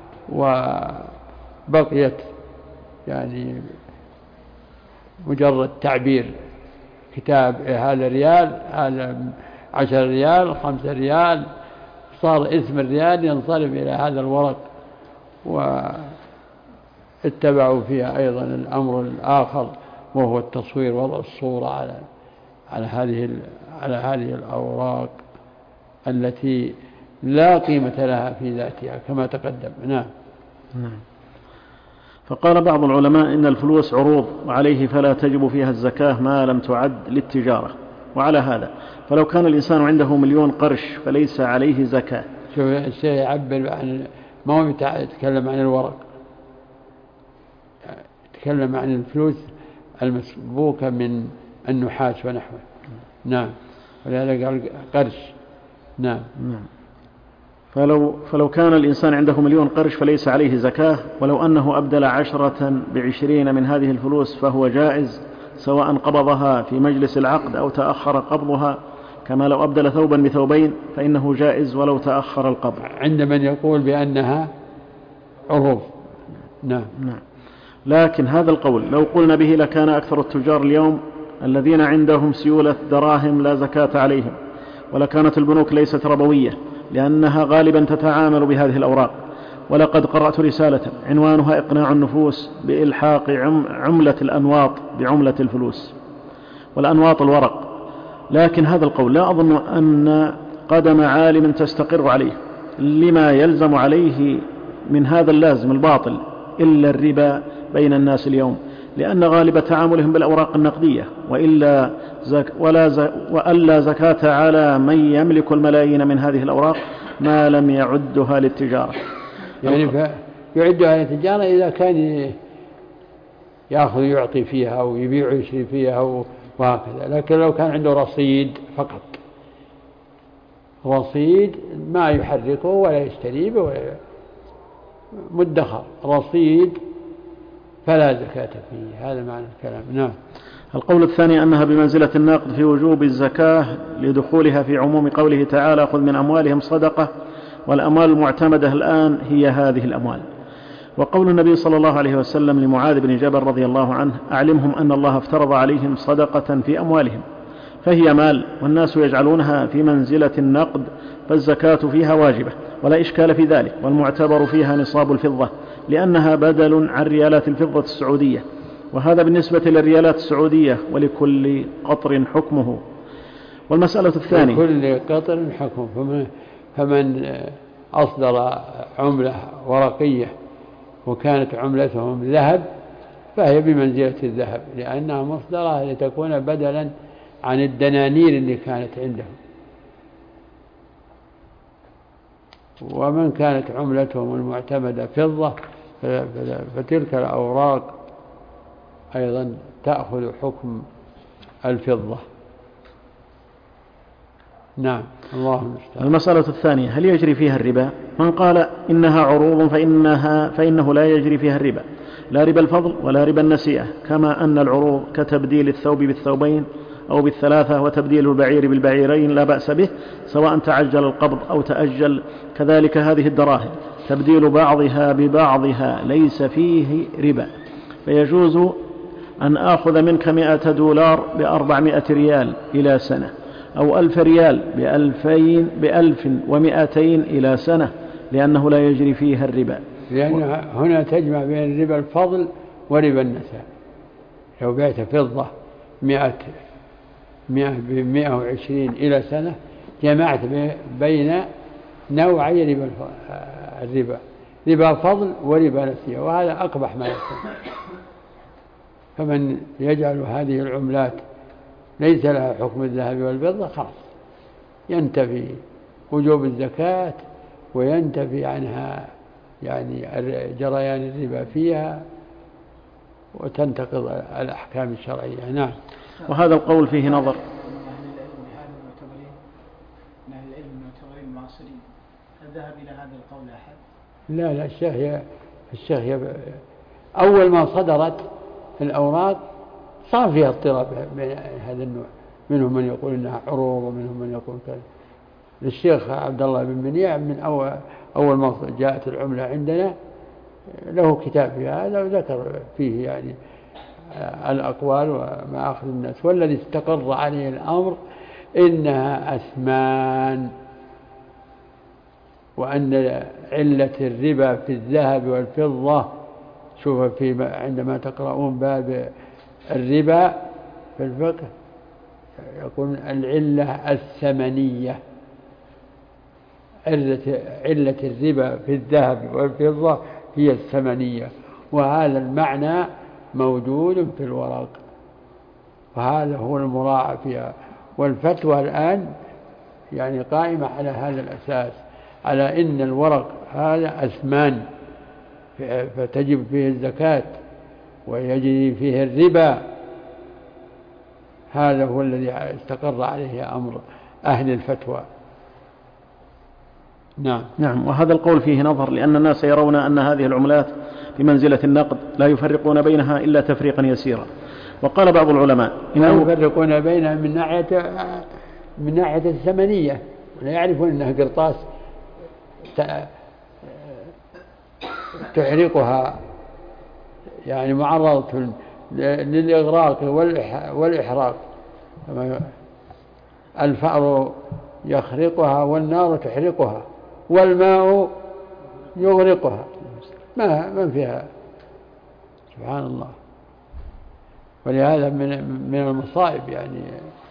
A: وبقيت يعني مجرد تعبير، كتاب هذا ريال، هذا 10 ريال، 5 ريال، صار اسم الريال ينصرف إلى هذا الورق. واتبعوا فيها أيضا الأمر الآخر وهو التصوير، وضع الصورة على هذه الأوراق التي لا قيمة لها في ذاتها كما تقدم. نعم.
B: فقال بعض العلماء إن الفلوس عروض وعليه فلا تجب فيها الزكاة ما لم تعد للتجارة. وعلى هذا فلو كان الإنسان عنده 1,000,000 قرش فليس عليه زكاة.
A: شوف الشيء يعبر عن، ما هو يتكلم عن الورق، يتكلم عن الفلوس المسبوكة من النحاس ونحوه. نعم. ولهذا قال قرش. نعم.
B: فلو كان الإنسان عنده 1,000,000 قرش فليس عليه زكاة، ولو أنه أبدل 10 ب20 من هذه الفلوس فهو جائز، سواء قبضها في مجلس العقد أو تأخر قبضها، كما لو أبدل ثوبا بثوبين فإنه جائز ولو تأخر القبض،
A: عند من يقول بأنها عروض. نعم.
B: لكن هذا القول لو قلنا به لكان أكثر التجار اليوم الذين عندهم سيولة دراهم لا زكاة عليهم، ولكانت البنوك ليست ربوية لأنها غالبا تتعامل بهذه الأوراق. ولقد قرأت رسالة عنوانها إقناع النفوس بإلحاق عملة الأنواط بعملة الفلوس، والأنواط الورق. لكن هذا القول لا أظن أن قدم عالم تستقر عليه، لما يلزم عليه من هذا اللازم الباطل إلا الربا بين الناس اليوم، لأن غالب تعاملهم بالأوراق النقدية، وألا زكاة على من يملك الملايين من هذه الأوراق ما لم يعدها للتجارة.
A: يعني يعدها للتجارة إذا كان يأخذ يعطي فيها أو يبيع ويشتري فيها وهكذا. لكن لو كان عنده رصيد فقط، رصيد ما يحركه ولا يشتري به ولا مدخر، رصيد فلا زكاة فيه. هذا معنى الكلام. نعم.
B: القول الثاني أنها بمنزلة النقد في وجوب الزكاة لدخولها في عموم قوله تعالى خذ من أموالهم صدقة، والأموال المعتمدة الآن هي هذه الأموال. وقول النبي صلى الله عليه وسلم لمعاذ بن جبل رضي الله عنه أعلمهم أن الله افترض عليهم صدقة في أموالهم، فهي مال والناس يجعلونها في منزلة النقد، فالزكاة فيها واجبة ولا إشكال في ذلك، والمعتبر فيها نصاب الفضة لأنها بدل عن ريالات الفضة السعودية، وهذا بالنسبة للريالات السعودية ولكل قطر حكمه. والمسألة الثانية
A: لكل قطر حكمه، فمن أصدر عملة ورقية وكانت عملتهم ذهب فهي بمنزلة الذهب، لأنها مصدرة لتكون بدلا عن الدنانير اللي كانت عندهم. ومن كانت عملتهم المعتمدة فضة فتلك الأوراق أيضا تأخذ حكم الفضة. نعم. الله المستعان.
B: المسألة الثانية هل يجري فيها الربا؟ من قال إنها عروض فإنه لا يجري فيها الربا، لا ربا الفضل ولا ربا النسيئة، كما أن العروض كتبديل الثوب بالثوبين أو بالثلاثة وتبديل البعير بالبعيرين لا بأس به، سواء تعجل القبض أو تأجل. كذلك هذه الدراهم تبديل بعضها ببعضها ليس فيه ربا، فيجوز أن آخذ منك 100 دولار ب400 ريال إلى سنة، أو 1000 ريال ب1200 إلى سنة، لأنه لا يجري فيها الربا.
A: لأن هنا تجمع بين ربا الفضل وربا النساء. لو بعت فضة 100 ب120 إلى سنة جمعت بين نوعي الربا، ربا فضل وربا نسيئة، وهذا أقبح ما يكون. فمن يجعل هذه العملات ليس لها حكم الذهب والفضة خلاص ينتفي وجوب الزكاة وينتفي عنها يعني جريان الربا فيها وتنتقض الأحكام الشرعية. نعم.
B: وهذا القول فيه نظر.
D: أهل العلم المعتبرين المعاصرين هل ذهب إلى هذا القول أحد؟
A: لا الشيخ أول ما صدرت الأوراق صار فيها اضطراب من هذا النوع، منهم من يقول إنها عروض ومنهم من يقول كذا. للشيخ عبد الله بن منيع من أول ما جاءت العملة عندنا له كتاب في هذا وذكر فيه يعني الأقوال وما أخذ الناس، والذي استقر عليه الأمر إنها أثمان، وأن علة الربا في الذهب والفضة، شوف عندما تقرؤون باب الربا في الفقه يقول العلة الثمنية، علة الربا في الذهب والفضة هي الثمنية، وهذا المعنى موجود في الورق، وهذا هو المراعى فيها. والفتوى الآن يعني قائمة على هذا الأساس، على إن الورق هذا أثمان فتجب فيه الزكاة ويجري فيه الربا. هذا هو الذي استقر عليه أمر أهل الفتوى.
B: نعم. وهذا القول فيه نظر، لأن الناس يرون أن هذه العملات بمنزلة النقد لا يفرقون بينها إلا تفريقا يسيرا. وقال بعض العلماء
A: لا يفرقون بينها من ناحية الثمنية، لا يعرفون أنها قرطاس تحرقها، يعني معرضة للإغراق والإحراق. الفأر يخرقها والنار تحرقها والماء يغرقها، ما فيها. سبحان الله. ولهذا من المصائب يعني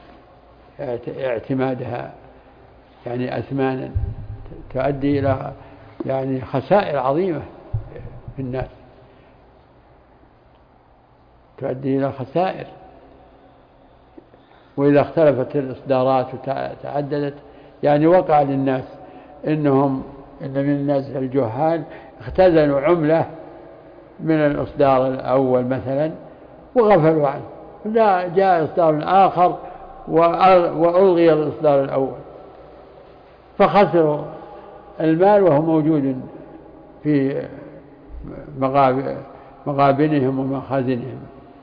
A: اعتمادها يعني أثمانا تؤدي إلى يعني خسائر عظيمة في الناس، تؤدي إلى خسائر. وإذا اختلفت الإصدارات وتعددت يعني وقع للناس إن من الناس الجهال اختزنوا عملة من الإصدار الأول مثلا وغفلوا عنه، لا جاء إصدار آخر وألغي الإصدار الأول، فخسروا المال وهو موجود في مغابنهم ومخازنهم.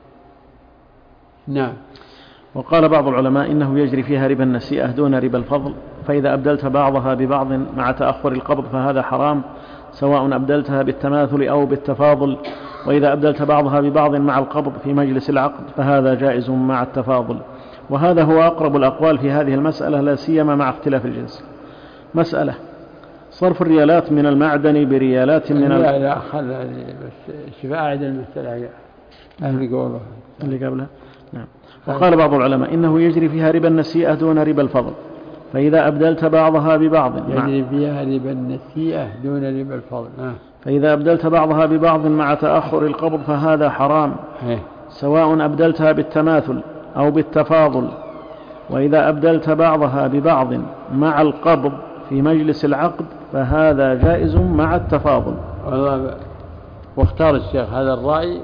A: نعم.
B: وقال بعض العلماء إنه يجري فيها ربا النسيئة دون ربا الفضل، فإذا أبدلت بعضها ببعض مع تأخر القبض فهذا حرام، سواء أبدلتها بالتماثل أو بالتفاضل. وإذا أبدلت بعضها ببعض مع القبض في مجلس العقد فهذا جائز مع التفاضل. وهذا هو أقرب الأقوال في هذه المسألة، لا سيما مع اختلاف الجنس. مسألة صرف الريالات من المعدن بريالات من
A: لا خلها بس شفاء أعد المسألة
B: اللي قبلها. نعم. وقال بعض العلماء إنه يجري فيها ربا النسيئة دون ربا الفضل، فإذا أبدلت بعضها ببعض
A: يجري فيها ربا النسيئة دون ربا الفضل.
B: فإذا أبدلت بعضها ببعض مع تأخر القبض فهذا حرام، سواء أبدلتها بالتماثل أو بالتفاضل. وإذا أبدلت بعضها ببعض مع القبض في مجلس العقد فهذا جائز مع التفاضل.
A: واختار الشيخ هذا الرأي.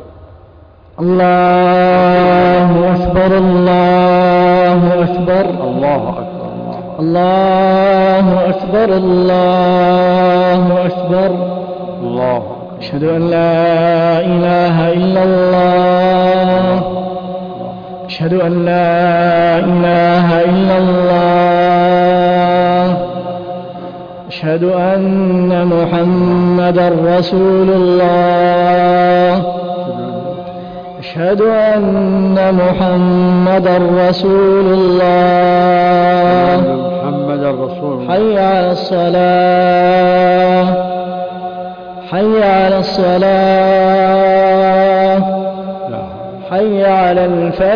E: الله أكبر الله أكبر
A: الله أكبر
E: الله أكبر الله أكبر
A: الله أكبر.
E: أشهد أن لا إله إلا الله، أشهد أن لا إله إلا الله، أشهد أن محمدا رسول الله، أشهد أن محمدا رسول الله. حي على الصلاة، حي على الصلاة، حي على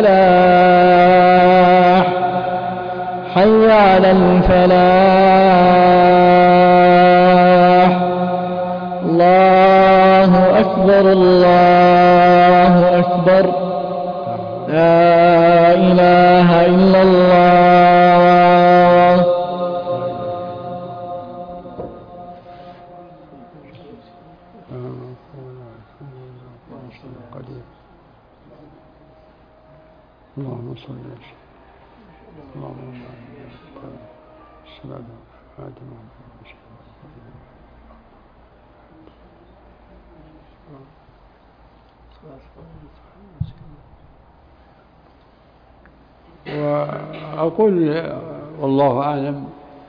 E: الفلاح، حي على الفلاح. الله أكبر الله أكبر، لا إله إلا الله.
A: اللهم صل اللهم صل وأقول والله أعلم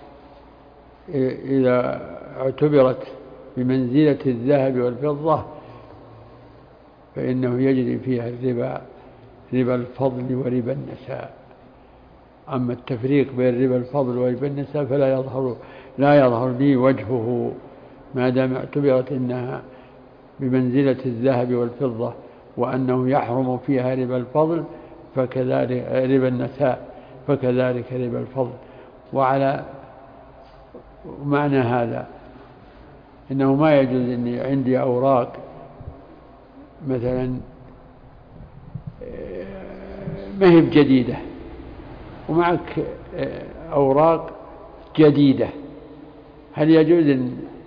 A: إذا اعتبرت بمنزلة الذهب والفضة فإنه يجري فيها الربا، ربا الفضل وربا النساء. أما التفريق بين ربا الفضل وربا النساء فلا يظهر لي وجهه ما دام اعتبرت أنها بمنزلة الذهب والفضة، وأنه يحرم فيها ربا الفضل فكذلك ربا النساء، فكذلك ربا الفضل. ومعنى هذا إنه ما يجوز أني عندي أوراق مثلا ما هي بجديدة ومعك أوراق جديدة، هل يجوز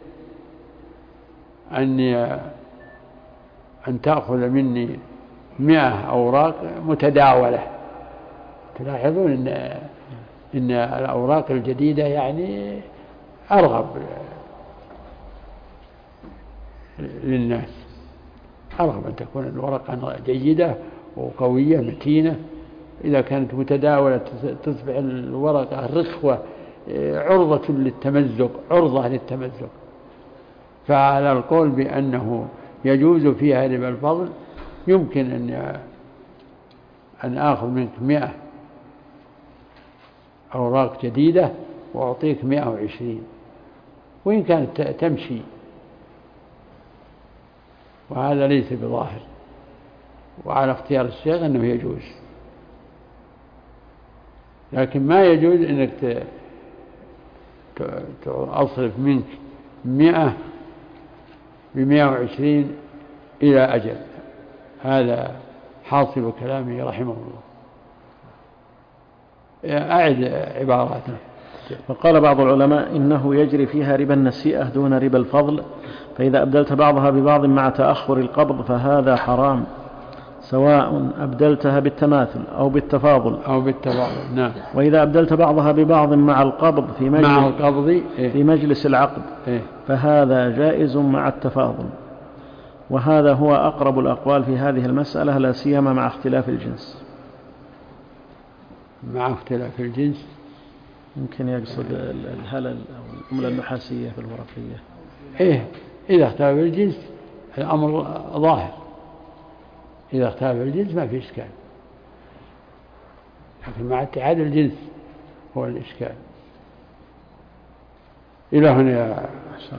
A: أن تأخذ مني 100 أوراق متداولة؟ تلاحظون إن الأوراق الجديدة يعني أرغب للناس، أرغب أن تكون الورقة جيدة وقوية متينة. إذا كانت متداولة تصبح الورقة رخوة عرضة للتمزق. فعلى القول بأنه يجوز فيها ربا الفضل يمكن أن آخذ منك 100 أوراق جديدة وأعطيك 120، وإن كانت تمشي، وهذا ليس بظاهر، وعلى اختيار الشيخ أنه يجوز. لكن ما يجوز أنك أصرف منك 100 ب120 إلى أجل. هذا حاصل كلامه رحمه الله. أعد عباراتنا.
B: وقال بعض العلماء إنه يجري فيها ربا النسيئة دون ربا الفضل، فإذا أبدلت بعضها ببعض مع تأخر القبض فهذا حرام، سواء أبدلتها بالتماثل أو بالتفاضل
A: نعم.
B: وإذا أبدلت بعضها ببعض مع القبض في مجلس العقد فهذا جائز مع التفاضل، وهذا هو أقرب الأقوال في هذه المسألة، لا سيما مع اختلاف الجنس.
A: مع اختلاف الجنس
B: يمكن يقصد الهلل أو العملة النحاسية في الورقية.
A: إذا اختلف الجنس الأمر ظاهر، إذا اختلف الجنس ما في إشكال، لكن مع اتحاد الجنس هو الإشكال. إلى هنا يا
D: أحسن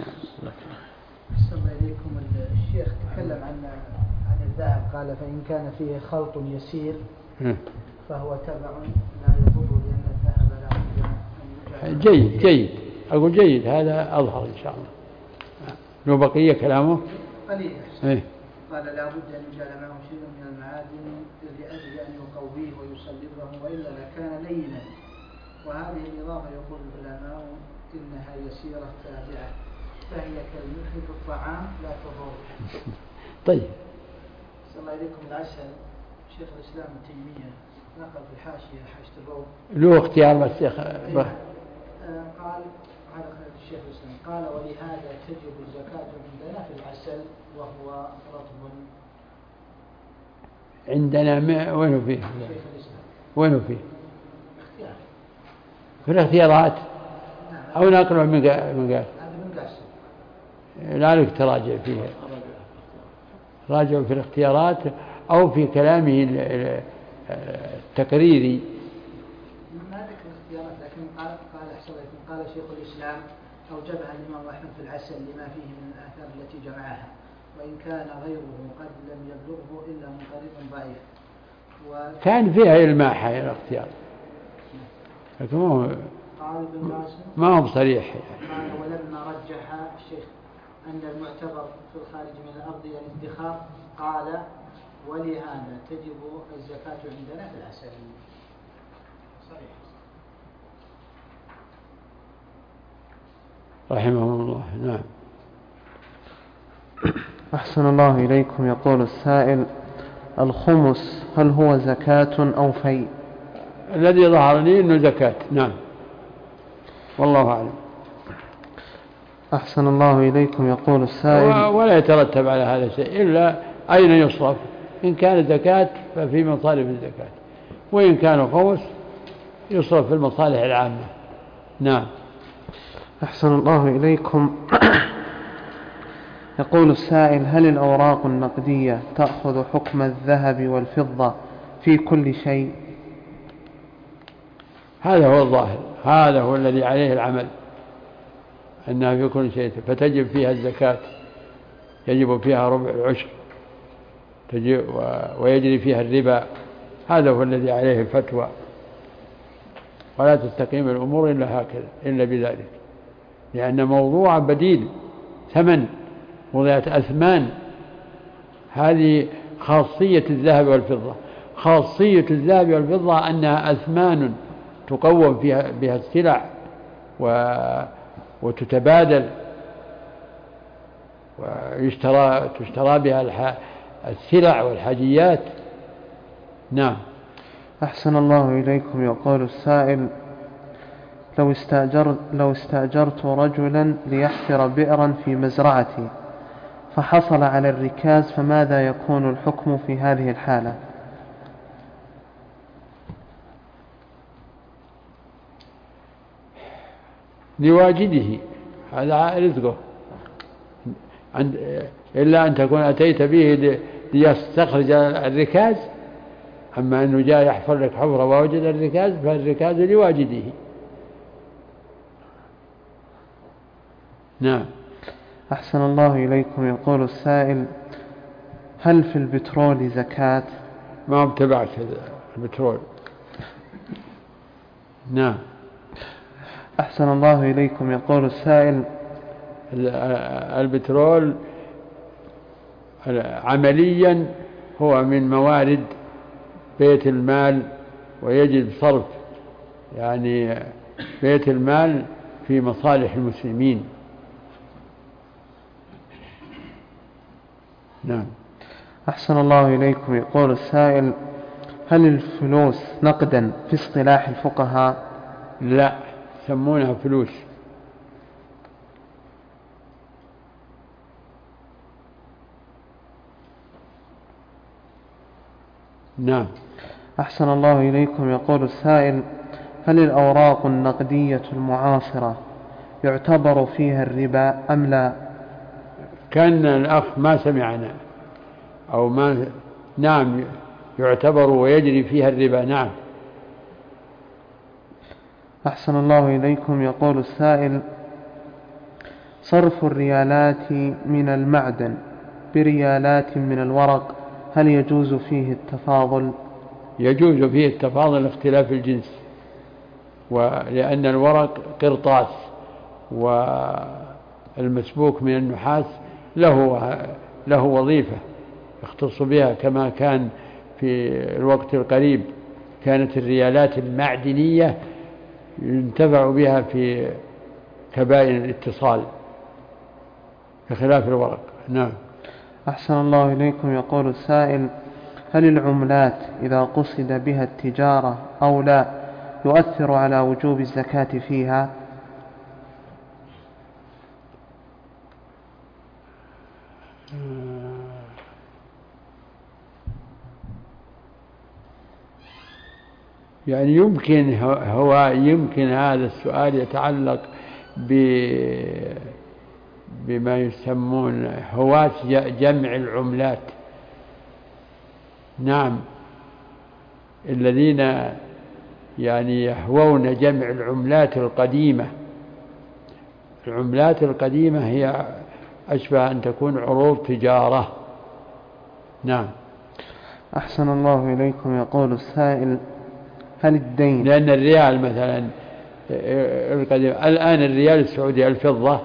D: الله إليكم. الشيخ تكلم عن الذهب، قال فإن كان فيه خلط يسير فهو تبع لا يضر، لأن الذهب لا
A: يضر. جيد أقول جيد، هذا أظهر إن شاء الله. لو بقية كلامه
D: قليل. قال لا بد أن يجعل معه شيء من المعادن لأجل أن يقويه ويصلبه، وإلا لكان لينا. وهذه الإضافة يقول العلماء إنها يسيرة تابعة، فهي كالملح في الطعام لا تضر.
A: طيب.
D: صلى الله عليكم. العسل شيخ الإسلام ابن تيمية نقل في الحاشية حاشية الروض
A: له اختيار بس
D: قال هذا الشيخ الإسلام قال ولهذا تجب الزكاة عندنا في العسل وهو رطب.
A: عندنا وين فيه؟
D: شيخ الإسلام
A: وين فيه؟
D: اختيار
A: في الاختيارات أو نقله من قال؟
D: هذا من قاسم.
A: لا لك تراجع فيها، راجع في الاختيارات أو في كلامه التقريري.
D: ما ذكر الاختيارات، لكن قال شيخ الإسلام أوجبها الإمام أحمد في العسل لما فيه من الآثار التي جمعها، وإن كان غيره قد لم يبلغه إلا من طريق ضعيف.
A: كان فيها إلماحة إلى الاختيار، لكن ما هو بصريح.
D: قال ولما رجح الشيخ أن المعتبر في الخارج من الأرض الادخار قال ولهذا تجب الزكاة عندنا في العسل. صحيح.
A: رحمه الله. نعم.
F: أحسن الله إليكم. يقول السائل: الخمس هل هو زكاة أو فيء؟
A: الذي ظهر لي أنه زكاة. نعم، والله أعلم.
F: أحسن الله إليكم. يقول السائل:
A: ولا يترتب على هذا شيء إلا أين يصرف. إن كان زكاة ففي مصارف الزكاة، وإن كان خمس يصرف في المصالح العامة. نعم.
F: أحسن الله إليكم. يقول السائل: هل الأوراق النقدية تأخذ حكم الذهب والفضة في كل شيء؟
A: هذا هو الظاهر، هذا هو الذي عليه العمل، أنها في كل شيء، فتجب فيها الزكاة، يجب فيها ربع العشر، ويجري فيها الربا. هذا هو الذي عليه الفتوى، ولا تستقيم الأمور إلا هكذا، إلا بذلك. لأن موضوع بديل ثمن، وضعت أثمان. هذه خاصية الذهب والفضة. خاصية الذهب والفضة أنها أثمان تقوم بها السلع وتتبادل وتشترى بها السلع والحاجيات. نعم.
F: أحسن الله إليكم. يقول السائل: لو استأجرت رجلا ليحفر بئرا في مزرعتي فحصل على الركاز، فماذا يكون الحكم في هذه الحالة؟
A: لواجده، هذا رزقه، إلا أن تكون أتيت به ليستخرج الركاز. أما أنه جاء يحفر لك حفرة ووجد الركاز فالركاز لواجده. نعم.
F: أحسن الله إليكم. يقول السائل: هل في البترول زكاة؟
A: ما اتبعت البترول. نعم.
F: أحسن الله إليكم. يقول السائل:
A: البترول عمليا هو من موارد بيت المال، ويجب صرف يعني بيت المال في مصالح المسلمين. نعم.
F: أحسن الله إليكم. يقول السائل: هل الفلوس نقدا في اصطلاح الفقهاء؟
A: لا، يسمونها فلوس. نعم.
F: أحسن الله إليكم. يقول السائل: هل الأوراق النقدية المعاصرة يعتبر فيها الربا أم لا؟
A: كان الأخ ما سمعنا أو ما. نعم، يعتبر ويجري فيها الربا. نعم.
F: أحسن الله إليكم. يقول السائل: صرف الريالات من المعدن بريالات من الورق، هل يجوز فيه التفاضل؟
A: يجوز فيه التفاضل لاختلاف الجنس، ولأن الورق قرطاس والمسبوك من النحاس له وظيفة يختص بها، كما كان في الوقت القريب كانت الريالات المعدنية ينتفع بها في كبائن الاتصال بخلاف الورق. نعم.
F: أحسن الله إليكم. يقول السائل: هل العملات إذا قصد بها التجارة أو لا يؤثر على وجوب الزكاة فيها؟
A: يعني يمكن هذا السؤال يتعلق بما يسمون هواة جمع العملات. نعم، الذين يعني يهوون جمع العملات القديمة. العملات القديمة هي أشبه أن تكون عروض تجارة. نعم.
F: أحسن الله إليكم. يقول السائل: هل الدين،
A: لأن الريال مثلا القديم الآن الريال السعودي الفضة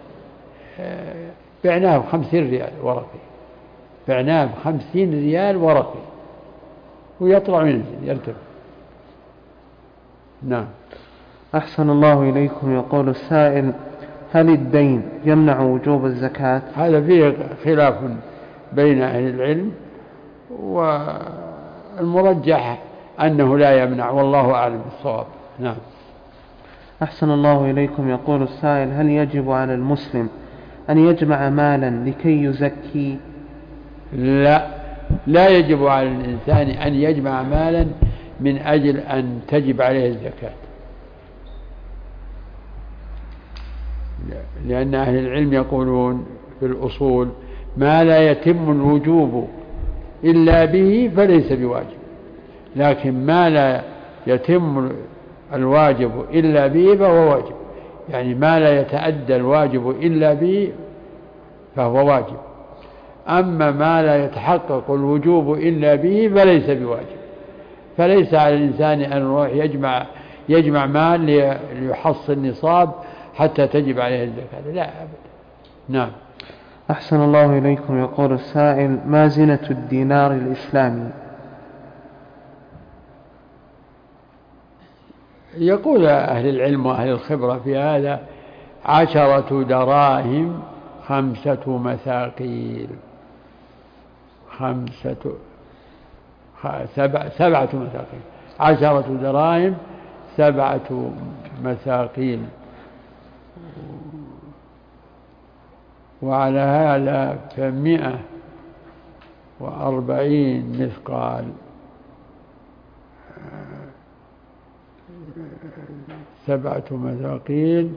A: بعناه ب50 ريال ورقي، بعناه ب50 ريال ورقي، ويطلع وينزل يرتفع. نعم.
F: أحسن الله إليكم. يقول السائل: هل الدين يمنع وجوب الزكاة؟
A: هذا فيه خلاف بين أهل العلم، والمرجح أنه لا يمنع، والله أعلم بالصواب. نعم.
F: أحسن الله إليكم. يقول السائل: هل يجب على المسلم أن يجمع مالا لكي يزكي؟
A: لا يجب على الإنسان أن يجمع مالا من أجل أن تجب عليه الزكاة، لأن أهل العلم يقولون في الأصول: ما لا يتم الوجوب إلا به فليس بواجب، لكن ما لا يتم الواجب إلا به فهو واجب. يعني ما لا يتأدى الواجب إلا به فهو واجب، أما ما لا يتحقق الوجوب إلا به فليس بواجب. فليس على الإنسان أن يروح يجمع مال ليحصل نصاب حتى تجب عليه الزكاة، لا أبدا. نعم.
F: أحسن الله إليكم. يقول السائل: ما زينة الدينار الإسلامي؟
A: يقول أهل العلم وأهل الخبرة في هذا: 10 دراهم 5 مثاقيل، 7 مثاقيل، 10 دراهم 7 مثاقيل. وعلى هذا ف140 مثقال، 7 مثاقيل.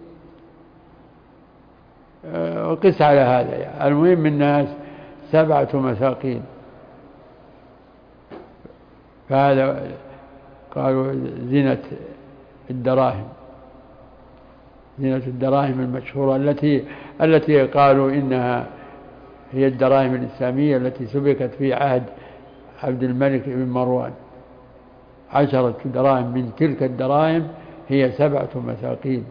A: وقس على هذا يعني. المهم الناس 7 مثاقيل، فهذا قالوا زينة الدراهم، زينة الدراهم المشهورة التي قالوا إنها هي الدراهم الإسلامية التي سبكت في عهد عبد الملك بن مروان. 10 دراهم من تلك الدراهم هي 7 مثاقيل.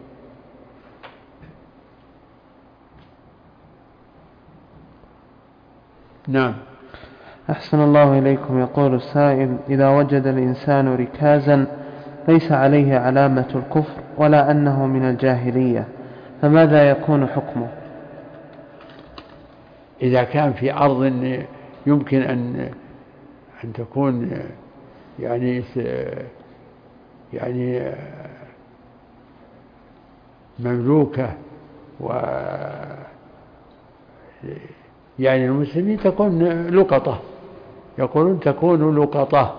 A: نعم.
F: أحسن الله إليكم. يقول السائل: إذا وجد الإنسان ركازا ليس عليه علامة الكفر ولا أنه من الجاهلية، فماذا يكون حكمه؟
A: إذا كان في أرض يمكن أن تكون يعني مملوكة، يعني المسلمين تكون لقطة، يقولون تكون لقطة.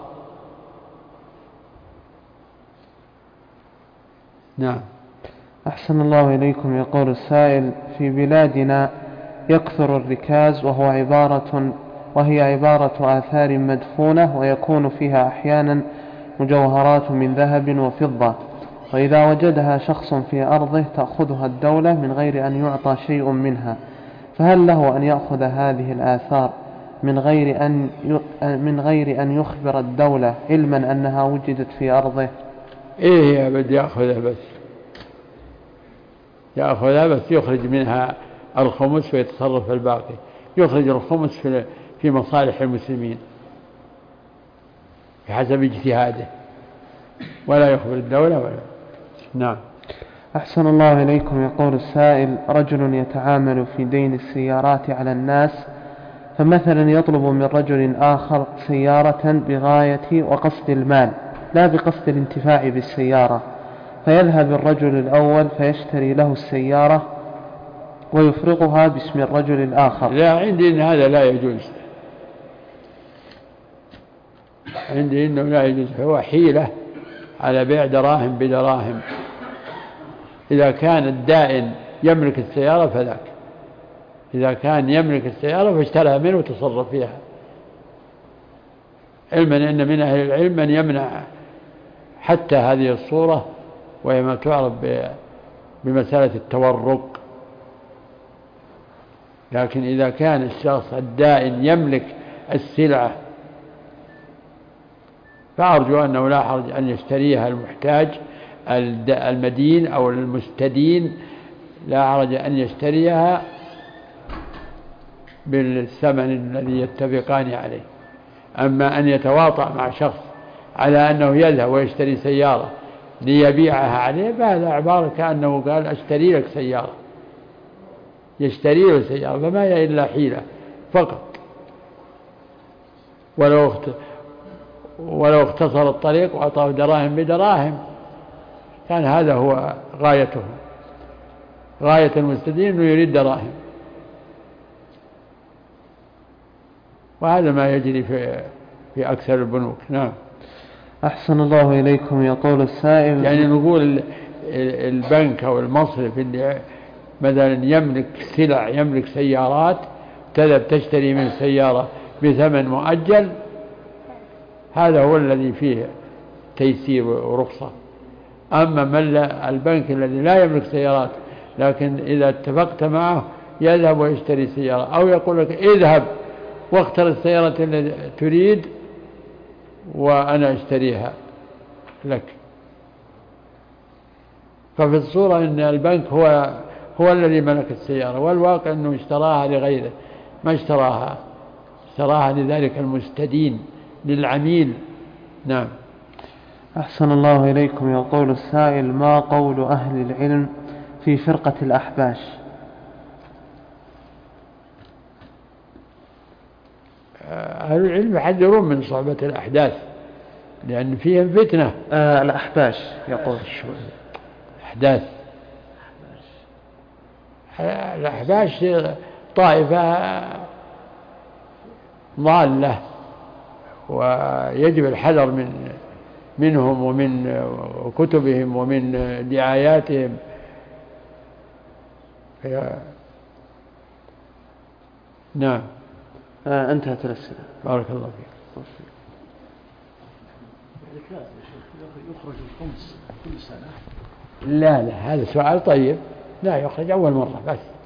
A: نعم.
F: أحسن الله إليكم. يقول السائل: في بلادنا يكثر الركاز وهي عبارة آثار مدفونة، ويكون فيها أحيانا مجوهرات من ذهب وفضة، وإذا وجدها شخص في أرضه تأخذها الدولة من غير أن يعطى شيء منها، فهل له أن يأخذ هذه الآثار من غير أن يخبر الدولة علما أنها وجدت في أرضه؟
A: إيه، بدي يأخذها بس يخرج منها الخمس ويتصرف الباقي، يخرج الخمس في مصالح المسلمين بحسب اجتهاده، ولا يخبر الدولة ولا. نعم.
F: أحسن الله إليكم. يقول السائل: رجل يتعامل في دين السيارات على الناس، فمثلا يطلب من رجل آخر سيارة بغاية وقصد المال لا بقصد الانتفاع بالسيارة، فيذهب الرجل الأول فيشتري له السيارة ويفرغها باسم الرجل الآخر.
A: لا، عندي إن هذا لا يجوز، عندي إنه لا يجوز، هو حيلة على بيع دراهم بدراهم. إذا كان الدائن يملك السيارة فذاك، إذا كان يملك السيارة فاشترى منه وتصرف فيها، علما أن من أهل العلم من يمنع حتى هذه الصورة، وهي ما تعرف بمسألة التورق. لكن إذا كان الشخص الدائن يملك السلعة فأرجو أنه لا حرج أن يشتريها المحتاج المدين أو المستدين، لا حرج أن يشتريها بالثمن الذي يتفقان عليه. أما أن يتواطأ مع شخص على أنه يذهب ويشتري سيارة ليبيعها عليه، فهذا عبارة كأنه قال أشتري لك سيارة، يشتري له سيارة، فما هي إلا حيلة فقط. ولو اختصر الطريق وأعطاه دراهم بدراهم كان هذا هو غايته، غاية المستدين أنه يريد دراهم، وهذا ما يجري في أكثر البنوك. نعم.
F: أحسن الله إليكم. يقول السائل:
A: يعني نقول البنك أو المصرف اللي مثلا يملك سلع، يملك سيارات، تذهب تشتري من سيارة بثمن مؤجل، هذا هو الذي فيه تيسير ورخصة. أما من البنك الذي لا يملك سيارات لكن إذا اتفقت معه يذهب ويشتري سيارة، أو يقول لك اذهب واختر السيارة التي تريد وأنا أشتريها لك. ففي الصورة أن البنك هو الذي ملك السيارة، والواقع أنه اشتراها لغيره، ما اشتراها لذلك المستدين للعميل. نعم.
F: أحسن الله إليكم. يقول السائل: ما قول أهل العلم في فرقة الأحباش؟
A: أهل العلم يحذرون من صحبة الأحداث لأن فيهم فتنة.
F: الأحباش يقول
A: الأحباش طائفة ضالة، ويجب الحذر منهم ومن كتبهم ومن دعاياتهم. نعم.
F: انتهت الأسئلة.
A: بارك الله فيك.
C: يخرج الخمس كل سنة؟
A: لا هذا سؤال طيب. لا، يخرج أول مرة بس.